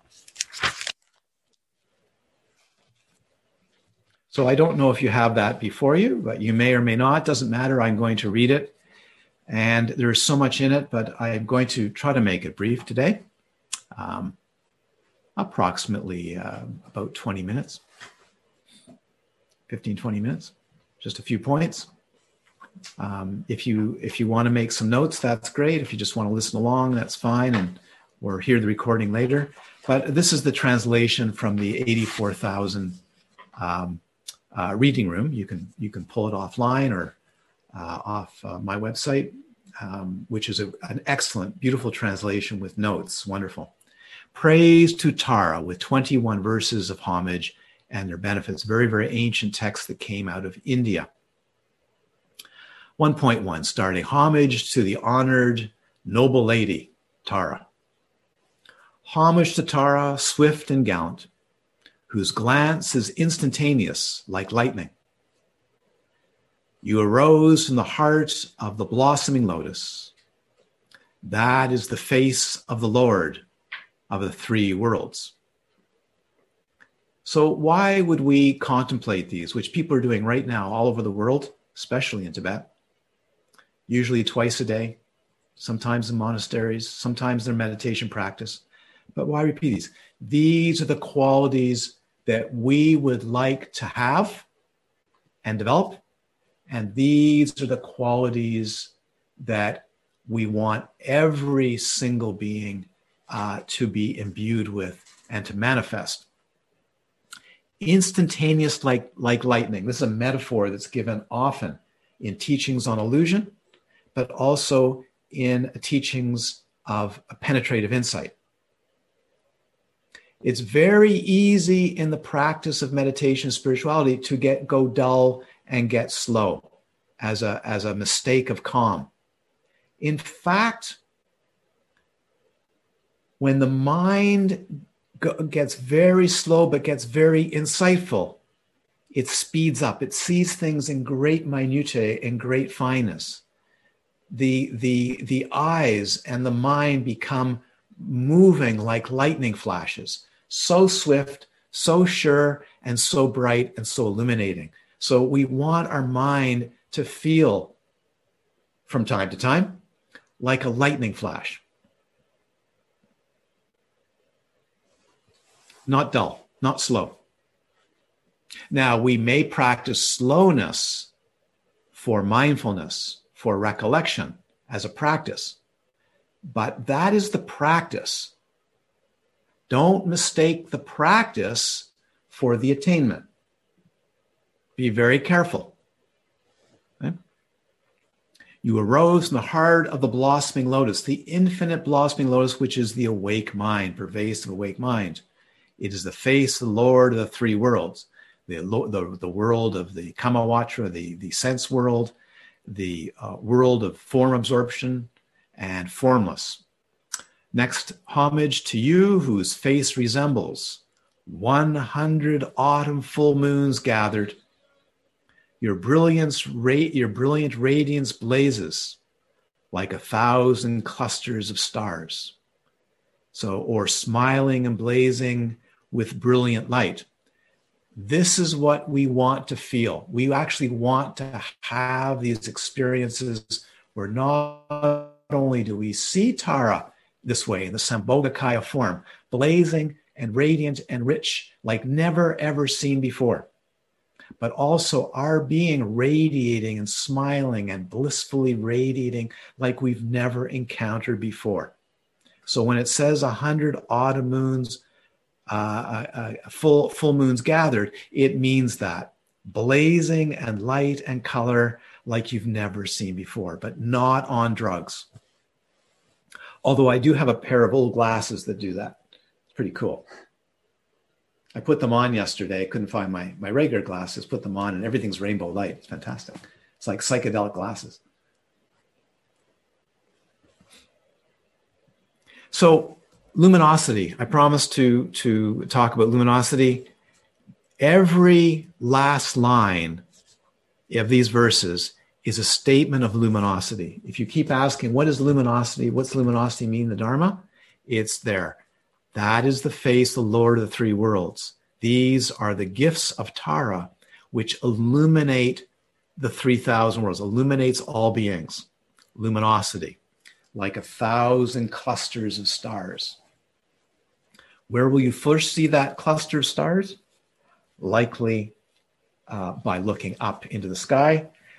So I don't know if you have that before you, but you may or may not. Doesn't matter. I'm going to read it. And there's so much in it, but I'm going to try to make it brief today. Um, approximately uh, about twenty minutes, fifteen, twenty minutes, just a few points. Um, if you if you want to make some notes, that's great. If you just want to listen along, that's fine, and or hear the recording later. But this is the translation from the eighty-four thousand um, uh, reading room. You can you can pull it offline or uh, off uh, my website, um, which is a, an excellent, beautiful translation with notes. Wonderful. Praise to Tara with twenty-one verses of homage and their benefits. Very, very ancient text that came out of India. one point one, starting homage to the honored noble lady, Tara. Homage to Tara, swift and gallant, whose glance is instantaneous like lightning. You arose from the heart of the blossoming lotus. That is the face of the Lord of the three worlds. So why would we contemplate these, which people are doing right now all over the world, especially in Tibet? Usually twice a day, sometimes in monasteries, sometimes their meditation practice. But why repeat these? These are the qualities that we would like to have and develop. And these are the qualities that we want every single being uh, to be imbued with and to manifest. Instantaneous like, like lightning. This is a metaphor that's given often in teachings on illusion, but also in teachings of penetrative insight. It's very easy in the practice of meditation and spirituality to get go dull and get slow as a, as a mistake of calm. In fact, when the mind go, gets very slow but gets very insightful, it speeds up. It sees things in great minutiae, in great fineness. The, the, the eyes and the mind become moving like lightning flashes, so swift, so sure, and so bright and so illuminating. So we want our mind to feel from time to time like a lightning flash. Not dull, not slow. Now, we may practice slowness for mindfulness, for recollection as a practice, but that is the practice. Don't mistake the practice for the attainment. Be very careful. Okay? You arose in the heart of the blossoming lotus, the infinite blossoming lotus, which is the awake mind, pervasive awake mind. It is the face of the Lord of the three worlds, the, the, the world of the Kamawatra, the, the sense world, the uh, world of form absorption and formless. Next, homage to you whose face resembles one hundred autumn full moons gathered. Your brilliance, ra- your brilliant radiance blazes like a thousand clusters of stars. So, or smiling and blazing with brilliant light. This is what we want to feel. We actually want to have these experiences where not only do we see Tara this way in the Sambhogakaya form, blazing and radiant and rich like never ever seen before, but also our being radiating and smiling and blissfully radiating like we've never encountered before. So when it says a hundred autumn moons, uh, uh, full full moons gathered, it means that blazing and light and color like you've never seen before, but not on drugs. Although I do have a pair of old glasses that do that. It's pretty cool. I put them on yesterday. I couldn't find my, my regular glasses, put them on, and everything's rainbow light. It's fantastic. It's like psychedelic glasses. So luminosity, I promised to, to talk about luminosity. Every last line of these verses is a statement of luminosity. If you keep asking, what is luminosity? What's luminosity mean in the Dharma? It's there. That is the face, the Lord of the three worlds. These are the gifts of Tara, which illuminate the three thousand worlds, illuminates all beings. Luminosity, like a thousand clusters of stars. Where will you first see that cluster of stars? Likely uh, by looking up into the sky,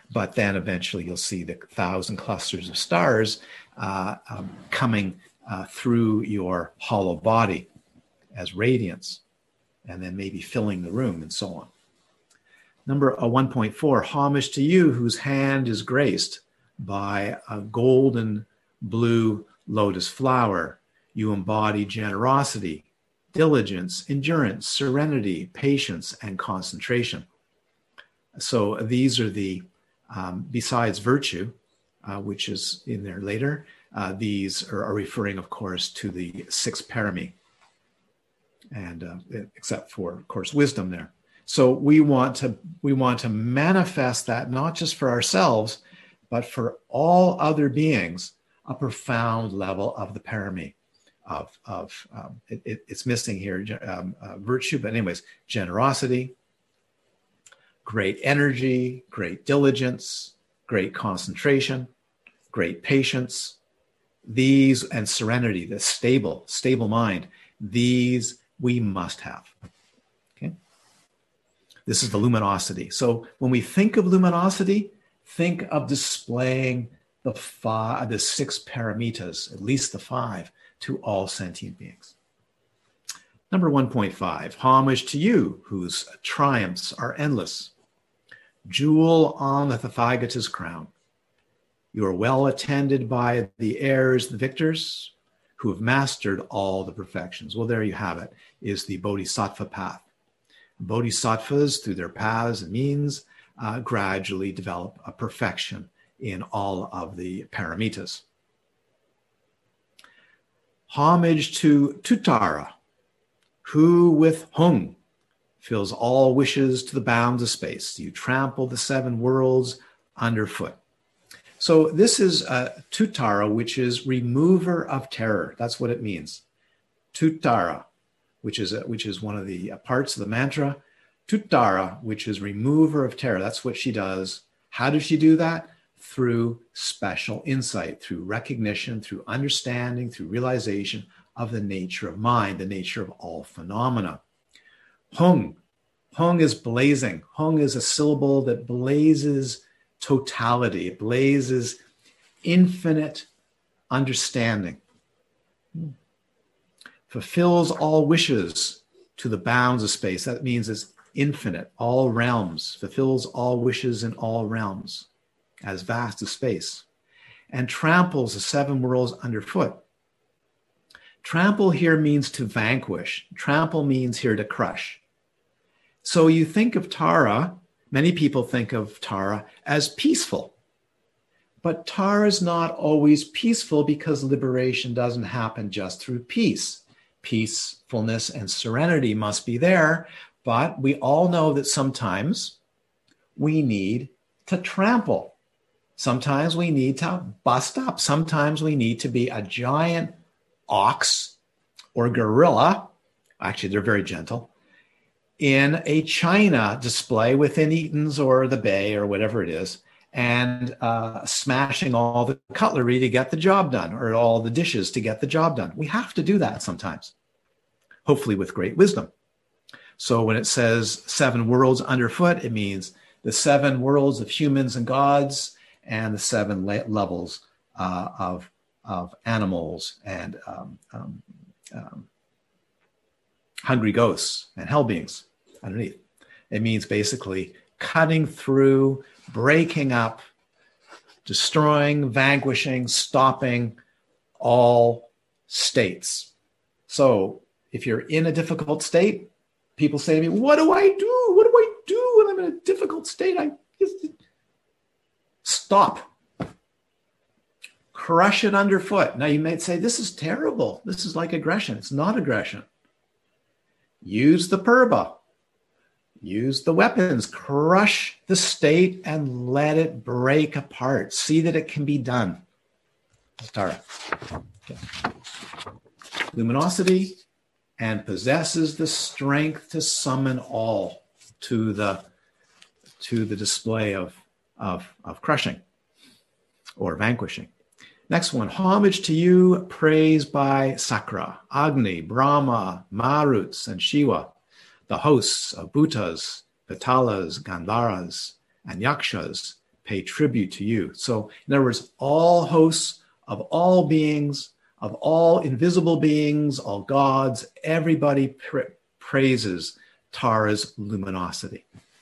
but then eventually you'll see the thousand clusters of stars uh, um, coming uh, through your hollow body as radiance, and then maybe filling the room and so on. Number uh, one point four, homage to you whose hand is graced by a golden blue lotus flower. You embody generosity, diligence, endurance, serenity, patience, and concentration. So these are the, um, besides virtue, uh, which is in there later, uh, these are, are referring, of course, to the six parami, and uh, except for, of course, wisdom there. So we want to we want to manifest that not just for ourselves, but for all other beings, a profound level of the parami, of of um, it, it, it's missing here um, uh, virtue, but anyways, generosity, great energy, great diligence, great concentration, great patience, these, and serenity, the stable, stable mind, these we must have. Okay. This is the luminosity. So when we think of luminosity, think of displaying the five, the six paramitas, at least the five, to all sentient beings. Number one point five, homage to you whose triumphs are endless. Jewel on the Tathagata's crown. You are well attended by the heirs, the victors, who have mastered all the perfections. Well, there you have it, is the Bodhisattva path. Bodhisattvas, through their paths and means, uh, gradually develop a perfection in all of the paramitas. Homage to Tutara, who with Hung fills all wishes to the bounds of space. You trample the seven worlds underfoot. So this is uh, Tutara, which is remover of terror. That's what it means. Tutara, which is a, which is one of the parts of the mantra. Tutara, which is remover of terror. That's what she does. How does she do that? Through special insight, through recognition, through understanding, through realization of the nature of mind, the nature of all phenomena. Hung. Hung is blazing. Hung is a syllable that blazes totality. It blazes infinite understanding. Fulfills all wishes to the bounds of space. That means it's infinite, all realms. Fulfills all wishes in all realms, as vast as space. And tramples the seven worlds underfoot. Trample here means to vanquish. Trample means here to crush. So you think of Tara, many people think of Tara as peaceful. But Tara is not always peaceful because liberation doesn't happen just through peace. Peacefulness and serenity must be there, but we all know that sometimes we need to trample. Sometimes we need to bust up. Sometimes we need to be a giant ox or gorilla. Actually, they're very gentle. In a china display within Eaton's or the Bay or whatever it is, and uh, smashing all the cutlery to get the job done, or all the dishes to get the job done. We have to do that sometimes, hopefully with great wisdom. So when it says seven worlds underfoot, it means the seven worlds of humans and gods, and the seven le- levels uh, of, of animals and um, um, um, hungry ghosts and hell beings underneath. It means basically cutting through, breaking up, destroying, vanquishing, stopping all states. So if you're in a difficult state, people say to me, what do I do? What do I do when I'm in a difficult state? I just stop. Crush it underfoot. Now you might say, this is terrible. This is like aggression. It's not aggression. Use the purba. Use the weapons. Crush the state and let it break apart. See that it can be done. Tara. Okay. Luminosity, and possesses the strength to summon all to the, to the display of, of, of crushing or vanquishing. Next one, homage to you, praised by Sakra, Agni, Brahma, Maruts, and Shiva, the hosts of Bhutas, Vitalas, Gandharas, and Yakshas, pay tribute to you. So in other words, all hosts of all beings, of all invisible beings, all gods, everybody pra- praises Tara's luminosity.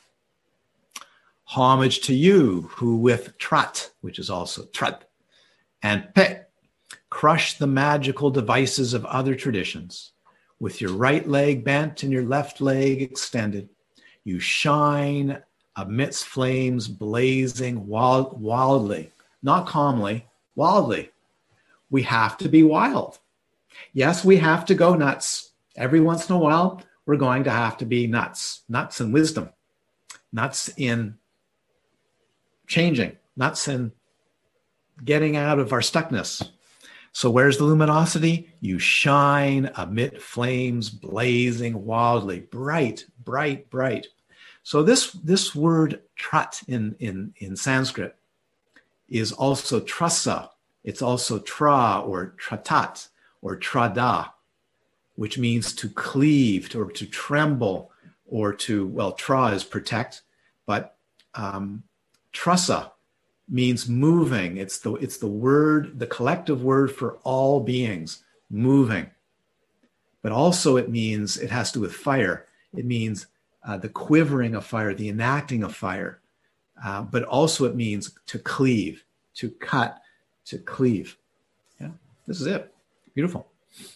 Homage to you, who with Trat, which is also Trat, and Pe, crush the magical devices of other traditions. With your right leg bent and your left leg extended, you shine amidst flames blazing wild, wildly, not calmly, wildly. We have to be wild. Yes, we have to go nuts. Every once in a while, we're going to have to be nuts. Nuts in wisdom. Nuts in changing. Nuts in getting out of our stuckness. So where's the luminosity? You shine amid flames blazing wildly. Bright, bright, bright. So this, this word trat in, in, in Sanskrit is also trasa. It's also tra or tratat or trada, which means to cleave or to tremble or to, well, tra is protect, but um, trasa means moving. It's the, it's the word, the collective word for all beings, moving. But also it means, it has to do with fire. It means uh, the quivering of fire, the enacting of fire. Uh, but also it means to cleave, to cut, to cleave. Yeah, this is it. Beautiful.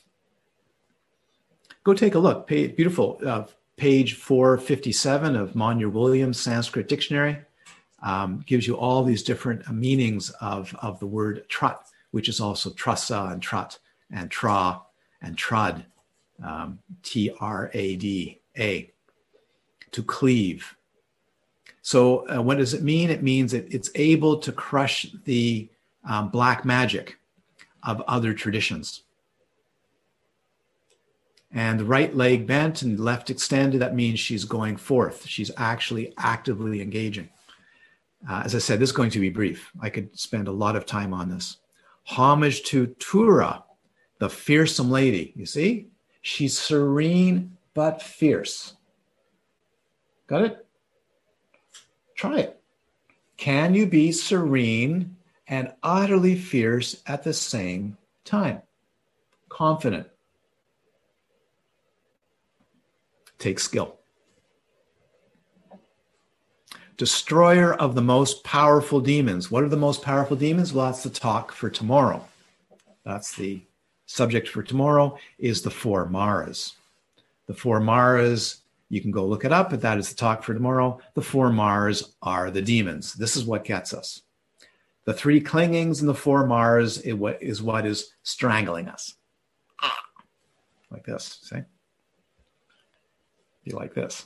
Go take a look. Page, beautiful. Uh, page four fifty-seven of Monier-Williams Sanskrit Dictionary um, gives you all these different uh, meanings of, of the word trat, which is also trasa and trat and tra and trad, um, T R A D A, to cleave. So uh, what does it mean? It means that it's able to crush the um, black magic of other traditions. And the right leg bent and left extended, that means she's going forth. She's actually actively engaging. Uh, as I said, this is going to be brief. I could spend a lot of time on this. Homage to Tura, the fearsome lady. You see? She's serene but fierce. Got it? Try it. Can you be serene and utterly fierce at the same time? Confident. Takes skill. Destroyer of the most powerful demons. What are the most powerful demons? Well, that's the talk for tomorrow. That's the subject for tomorrow, is the four Maras. The four Maras, you can go look it up, but that is the talk for tomorrow. The four Maras are the demons. This is what gets us. The three clingings and the four Maras is what is strangling us. Like this, see? Be like this.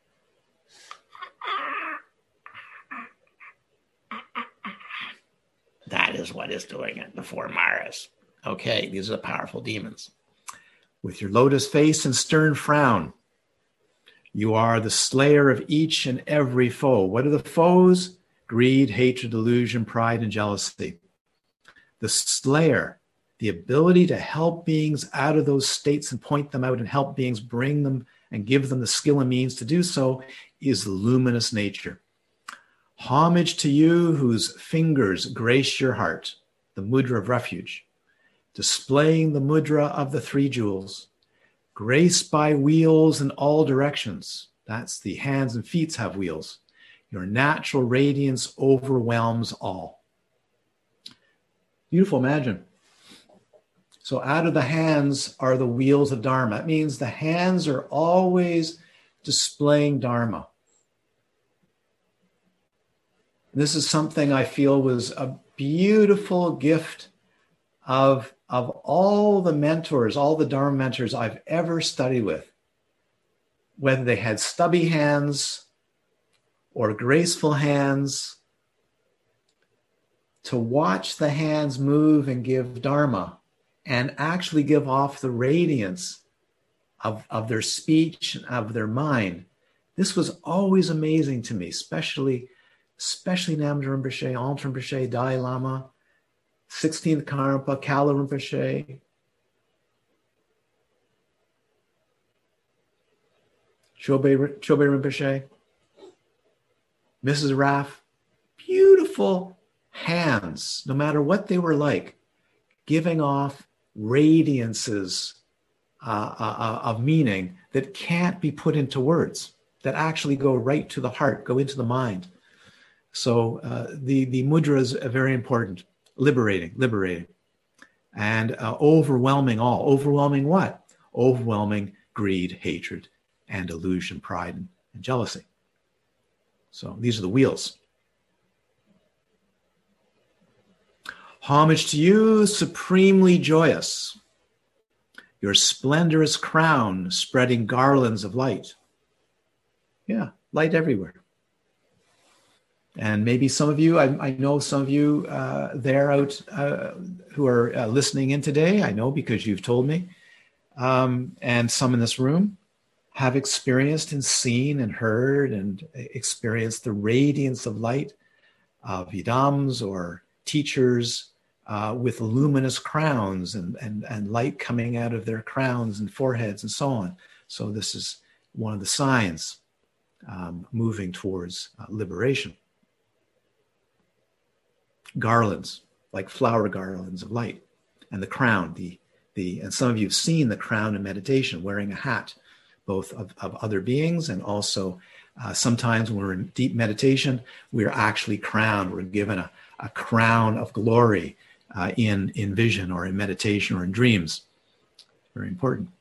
That is what is doing it, the four Maras. Okay, these are the powerful demons. With your lotus face and stern frown, you are the slayer of each and every foe. What are the foes? Greed, hatred, delusion, pride, and jealousy. The slayer, the ability to help beings out of those states and point them out and help beings bring them and give them the skill and means to do so, is luminous nature. Homage to you whose fingers grace your heart, the mudra of refuge, displaying the mudra of the three jewels, graced by wheels in all directions. That's the hands and feet have wheels. Your natural radiance overwhelms all. Beautiful, imagine. So out of the hands are the wheels of Dharma. That means the hands are always displaying Dharma. This is something I feel was a beautiful gift of, of all the mentors, all the Dharma mentors I've ever studied with. Whether they had stubby hands or graceful hands, to watch the hands move and give Dharma and actually give off the radiance of, of their speech and of their mind. This was always amazing to me, especially, especially Namdar Rinpoche, Altar Rinpoche, Dalai Lama, sixteenth Karmapa, Kala Rinpoche, Chobe, Chobe Rinpoche, Missus Raff. Beautiful beautiful hands, no matter what they were like, giving off radiances uh, uh, of meaning that can't be put into words, that actually go right to the heart, go into the mind. So uh, the, the mudras are very important, liberating, liberating, and uh, overwhelming all. Overwhelming what? Overwhelming greed, hatred, and illusion, pride, and, and jealousy. So these are the wheels. Homage to you, supremely joyous, your splendorous crown spreading garlands of light. Yeah, light everywhere. And maybe some of you, I, I know some of you uh, there out uh, who are uh, listening in today, I know because you've told me, um, and some in this room have experienced and seen and heard and experienced the radiance of light of Yidams or teachers uh, with luminous crowns and, and, and light coming out of their crowns and foreheads and so on. So this is one of the signs um, moving towards uh, liberation. Garlands, like flower garlands of light. And the crown, the, the, and some of you have seen the crown in meditation, wearing a hat, both of, of other beings and also uh, sometimes when we're in deep meditation, we're actually crowned. We're given a, a crown of glory uh, in, in vision or in meditation or in dreams. Very important.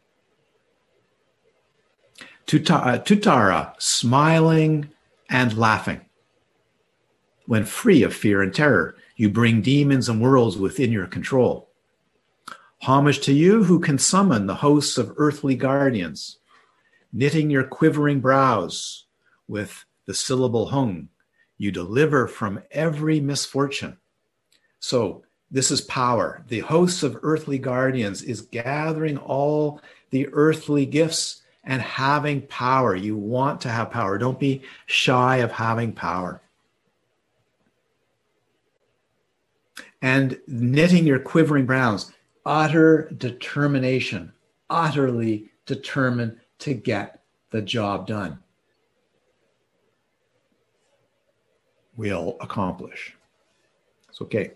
Tutara, tutara, smiling and laughing. When free of fear and terror, you bring demons and worlds within your control. Homage to you who can summon the hosts of earthly guardians, knitting your quivering brows with the syllable hung, you deliver from every misfortune. So this is power. The hosts of earthly guardians is gathering all the earthly gifts and having power. You want to have power. Don't be shy of having power. And knitting your quivering brows, utter determination, utterly determined to get the job done. We'll accomplish. It's okay.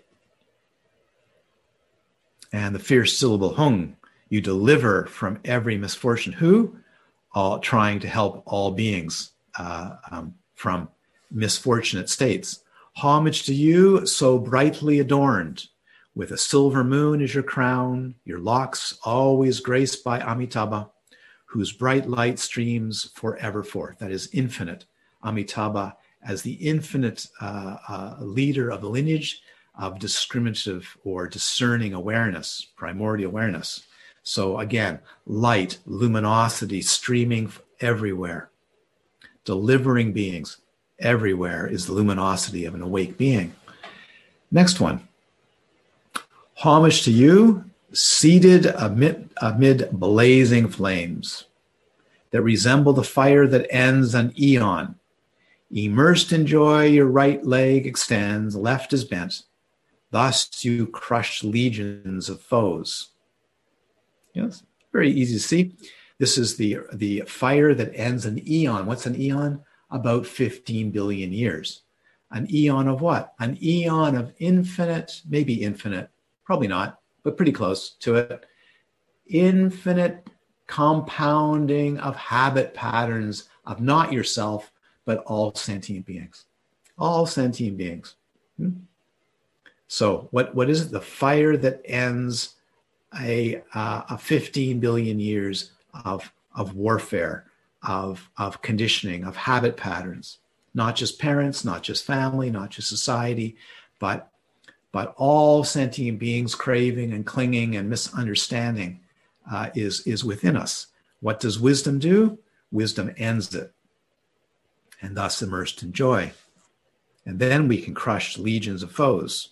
And the fierce syllable hung, you deliver from every misfortune. Who? All trying to help all beings uh, um, from misfortunate states. Homage to you, so brightly adorned, with a silver moon as your crown, your locks always graced by Amitabha, whose bright light streams forever forth. That is infinite. Amitabha as the infinite uh, uh, leader of the lineage of discriminative or discerning awareness, primordial awareness. So again, light, luminosity streaming everywhere, delivering beings. Everywhere is the luminosity of an awake being. Next one. Homage to you, seated amid, amid blazing flames that resemble the fire that ends an eon. Immersed in joy, your right leg extends, left is bent. Thus you crush legions of foes. Yes, very easy to see. This is the, the fire that ends an eon. What's an eon? About fifteen billion years. An eon of what? An eon of infinite, maybe infinite, probably not, but pretty close to it. Infinite compounding of habit patterns of not yourself, but all sentient beings. All sentient beings. Hmm? So what, what is it? The fire that ends a, uh, a fifteen billion years of, of warfare, of, of conditioning, of habit patterns. Not just parents, not just family, not just society, but, but all sentient beings craving and clinging and misunderstanding uh, is, is within us. What does wisdom do? Wisdom ends it, and thus immersed in joy. And then we can crush legions of foes.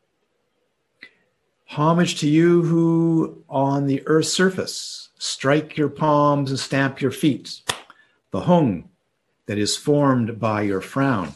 Homage to you who on the earth's surface strike your palms and stamp your feet. The hung that is formed by your frown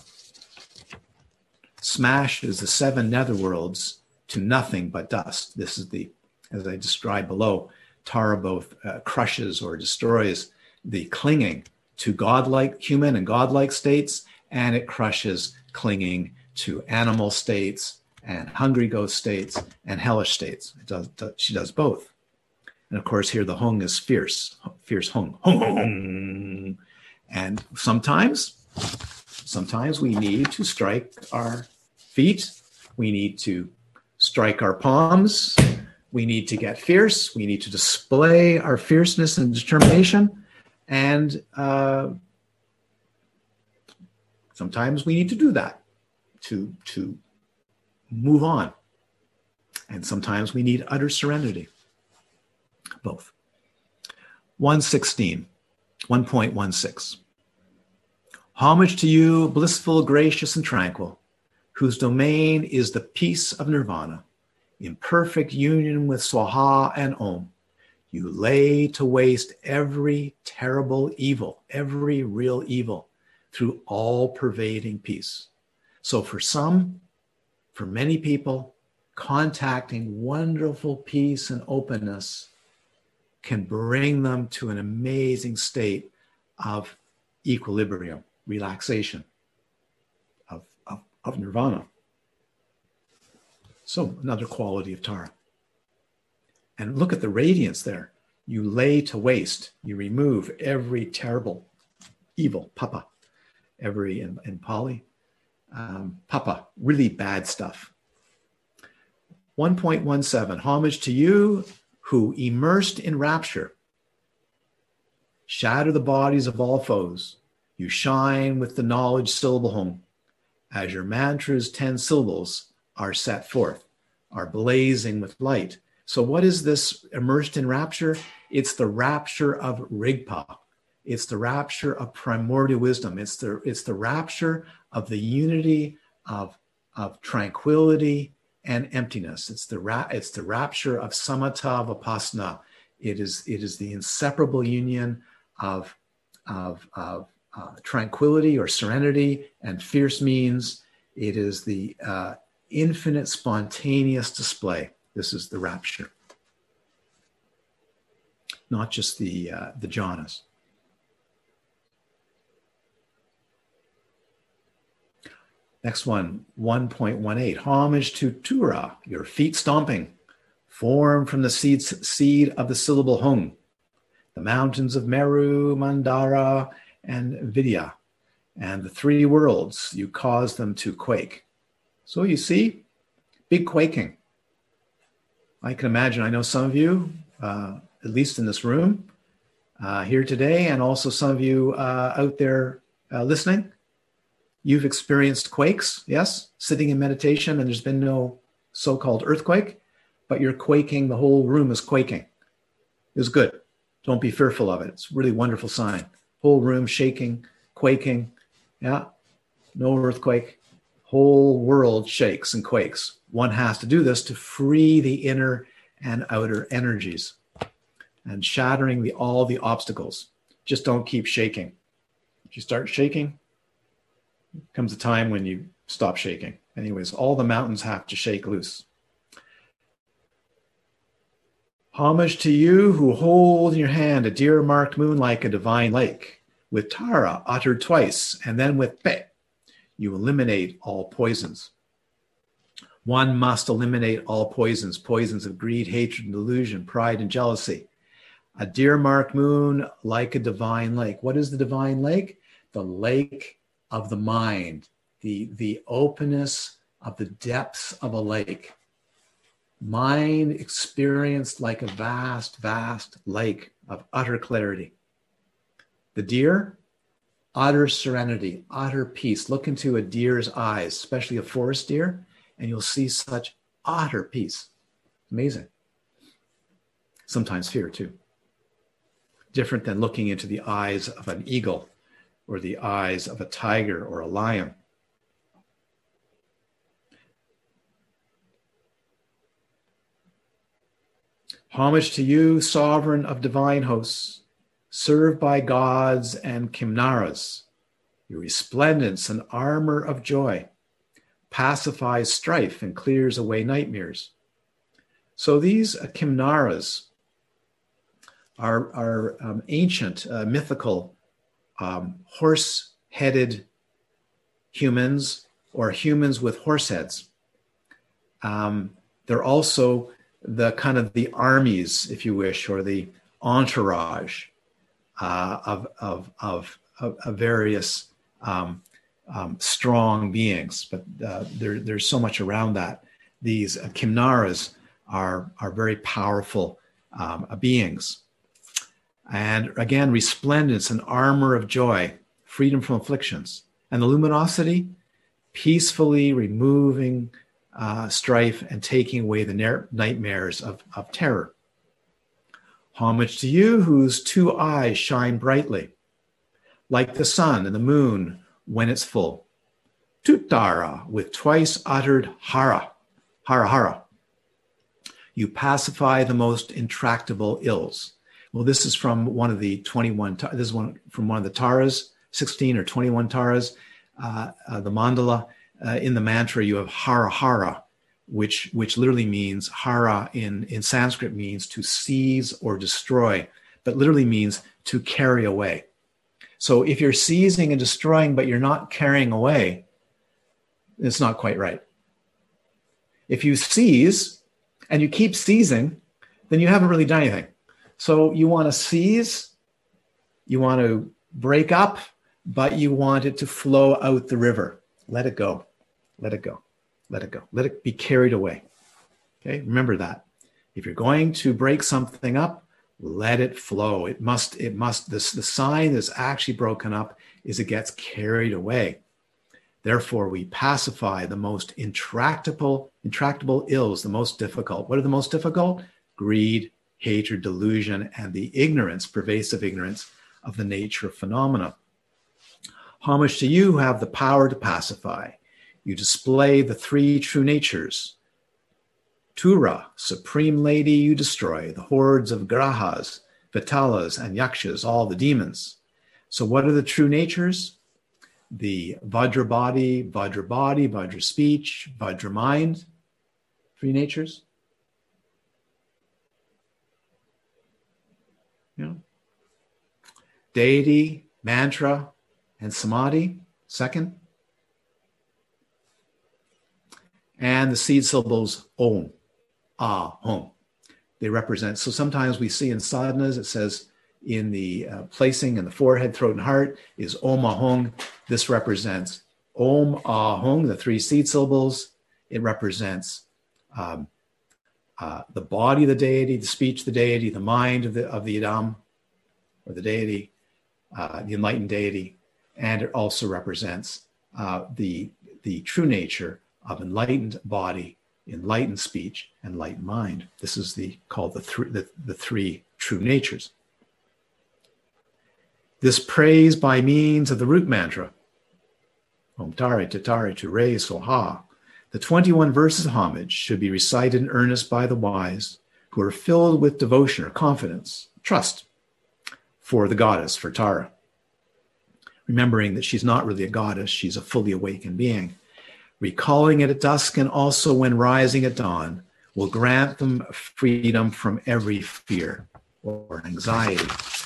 smashes the seven netherworlds to nothing but dust. This is the, as I described below, Tara both uh, crushes or destroys the clinging to godlike human and godlike states, and it crushes clinging to animal states and hungry ghost states and hellish states. It does, does, she does both. And of course, here the hung is fierce, fierce hung, hung, hung, hung. And sometimes, sometimes we need to strike our feet. We need to strike our palms. We need to get fierce. We need to display our fierceness and determination. And uh, sometimes we need to do that to, to move on. And sometimes we need utter serenity. Both. one sixteen, one point one six. Homage to you, blissful, gracious, and tranquil, whose domain is the peace of nirvana. In perfect union with Swaha and Om, you lay to waste every terrible evil, every real evil, through all-pervading peace. So for some, for many people, contacting wonderful peace and openness can bring them to an amazing state of equilibrium, relaxation, of, of, of nirvana. So another quality of Tara. And look at the radiance there. You lay to waste. You remove every terrible evil, papa, every, in, in Pali, um, papa, really bad stuff. one point one seven, homage to you who, immersed in rapture, shatter the bodies of all foes. You shine with the knowledge syllable home, as your mantra's ten syllables are set forth, are blazing with light. So what is this immersed in rapture? It's the rapture of Rigpa. It's the rapture of primordial wisdom. It's the, it's the rapture of the unity of, of tranquility and emptiness. It's the, ra- it's the rapture of samatha vipassana. It is, it is the inseparable union of, of, of uh, tranquility or serenity and fierce means. It is the uh, infinite spontaneous display. This is the rapture, not just the uh, the jhanas. Next one, one point one eight. Homage to Tura, your feet stomping, formed from the seed, seed of the syllable hung, the mountains of Meru, Mandara, and Vidya, and the three worlds, you cause them to quake. So you see, big quaking. I can imagine, I know some of you, uh, at least in this room, uh, here today, and also some of you uh, out there uh, listening, you've experienced quakes, yes? Sitting in meditation and there's been no so-called earthquake, but you're quaking, the whole room is quaking. It's good. Don't be fearful of it. It's a really wonderful sign. Whole room shaking, quaking, yeah, no earthquake. Whole world shakes and quakes. One has to do this to free the inner and outer energies and shattering the, all the obstacles. Just don't keep shaking. If you start shaking, comes a time when you stop shaking. Anyways, all the mountains have to shake loose. Homage to you who hold in your hand a deer-marked moon like a divine lake, with Tara uttered twice, and then with Pe, you eliminate all poisons. One must eliminate all poisons, poisons of greed, hatred, and delusion, pride, and jealousy. A deer-marked moon like a divine lake. What is the divine lake? The lake of the mind, the, the openness of the depths of a lake. Mind experienced like a vast, vast lake of utter clarity. The deer, utter serenity, utter peace. Look into a deer's eyes, especially a forest deer, and you'll see such utter peace. Amazing. Sometimes fear too. Different than looking into the eyes of an eagle or the eyes of a tiger or a lion. Homage to you, sovereign of divine hosts, served by gods and Kimnaras. Your resplendence and armor of joy pacifies strife and clears away nightmares. So these uh, Kimnaras are, are um, ancient, uh, mythical, um, horse-headed humans or humans with horse heads. Um, they're also the kind of the armies, if you wish, or the entourage uh, of, of, of, of, of various um, um, strong beings. But uh, there, there's so much around that. These uh, Kimnaras are, are very powerful um, beings. And again, resplendence, an armor of joy, freedom from afflictions. And the luminosity, peacefully removing uh, strife and taking away the na- nightmares of, of terror. Homage to you whose two eyes shine brightly, like the sun and the moon when it's full. Tuttara, with twice uttered hara, hara hara. You pacify the most intractable ills. Well, this is from one of the twenty-one, this is one from one of the Taras, sixteen or twenty-one Taras, uh, uh, the mandala. Uh, in the mantra, you have hara hara, which, which literally means, hara in, in Sanskrit means to seize or destroy, but literally means to carry away. So if you're seizing and destroying, but you're not carrying away, it's not quite right. If you seize and you keep seizing, then you haven't really done anything. So you want to seize, you want to break up, but you want it to flow out the river. Let it go. Let it go. Let it go. Let it be carried away. Okay, remember that. If you're going to break something up, let it flow. It must, it must, this, the sign that's actually broken up is it gets carried away. Therefore, we pacify the most intractable, intractable ills, the most difficult. What are the most difficult? Greed, hatred, delusion, and the ignorance, pervasive ignorance of the nature of phenomena. Homage to you who have the power to pacify. You display the three true natures. Tura, supreme lady, you destroy the hordes of grahas, vitalas, and yakshas, all the demons. So what are the true natures? The Vajra body, Vajra body, Vajra speech, Vajra mind. Three natures. You know? Deity, mantra, and samadhi, second. And the seed syllables om, ah, hum. They represent, so sometimes we see in sadhanas, it says in the uh, placing in the forehead, throat, and heart is om ahung. This represents om ahung, the three seed syllables. It represents um, uh, the body of the deity, the speech of the deity, the mind of the, of the Idam, or the deity, uh, the enlightened deity. And it also represents uh, the, the true nature of enlightened body, enlightened speech, and enlightened mind. This is the called the, th- the, the three true natures. This praise by means of the root mantra, Om Tare Tatare Ture Soha, the twenty-one verses of homage should be recited in earnest by the wise who are filled with devotion or confidence, trust for the goddess, for Tara. Remembering that she's not really a goddess, she's a fully awakened being. Recalling it at dusk and also when rising at dawn will grant them freedom from every fear or anxiety.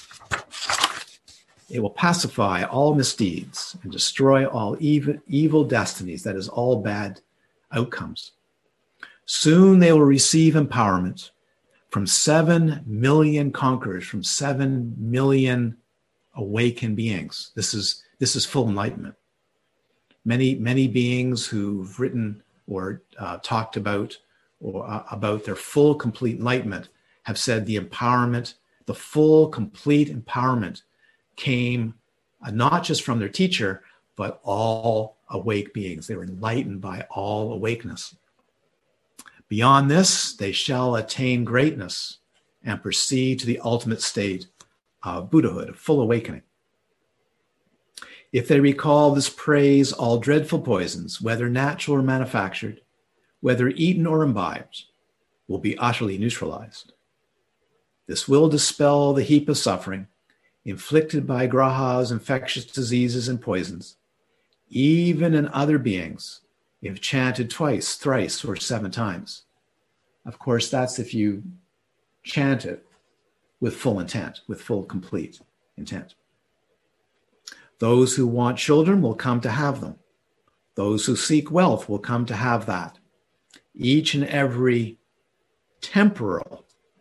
It will pacify all misdeeds and destroy all evil, evil destinies, that is, all bad outcomes. Soon they will receive empowerment from seven million conquerors, from seven million awakened beings. This is, this is full enlightenment. Many, many beings who've written or uh, talked about or uh, about their full, complete enlightenment have said the empowerment, the full, complete empowerment came uh, not just from their teacher, but all awake beings. They were enlightened by all awakeness. Beyond this, they shall attain greatness and proceed to the ultimate state of Buddhahood, of full awakening. If they recall this praise, all dreadful poisons, whether natural or manufactured, whether eaten or imbibed, will be utterly neutralized. This will dispel the heap of suffering inflicted by grahas, infectious diseases, and poisons, even in other beings, if chanted twice, thrice, or seven times. Of course, that's if you chant it with full intent, with full, complete intent. Those who want children will come to have them. Those who seek wealth will come to have that. Each and every temporal,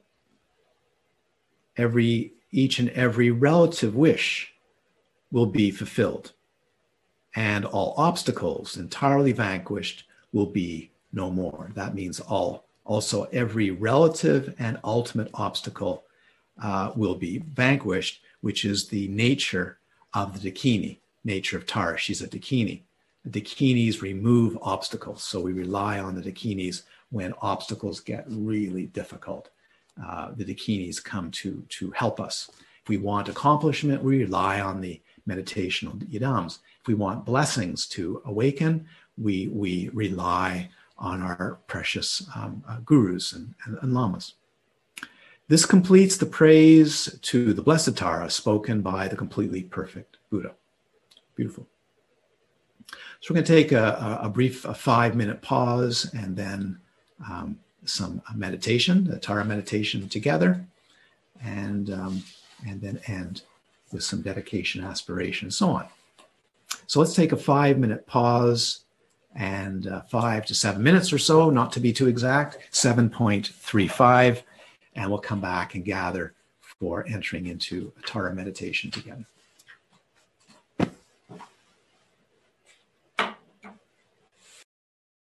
every each and every relative wish will be fulfilled, and all obstacles entirely vanquished will be no more. That means all also every relative and ultimate obstacle uh, will be vanquished, which is the nature of the Dakini, nature of Tara. She's a Dakini. The Dakinis remove obstacles, so we rely on the Dakinis when obstacles get really difficult. Uh, the Dakinis come to, to help us. If we want accomplishment, we rely on the meditational yidams. If we want blessings to awaken, we, we rely on our precious um, uh, gurus and, and, and lamas. This completes the praise to the Blessed Tara spoken by the completely perfect Buddha. Beautiful. So we're going to take a, a brief a five-minute pause and then um, some meditation, the Tara meditation together, and, um, and then end with some dedication, aspiration, and so on. So let's take a five-minute pause and uh, five to seven minutes or so, not to be too exact, seven point three five, and we'll come back and gather for entering into a Tara meditation together.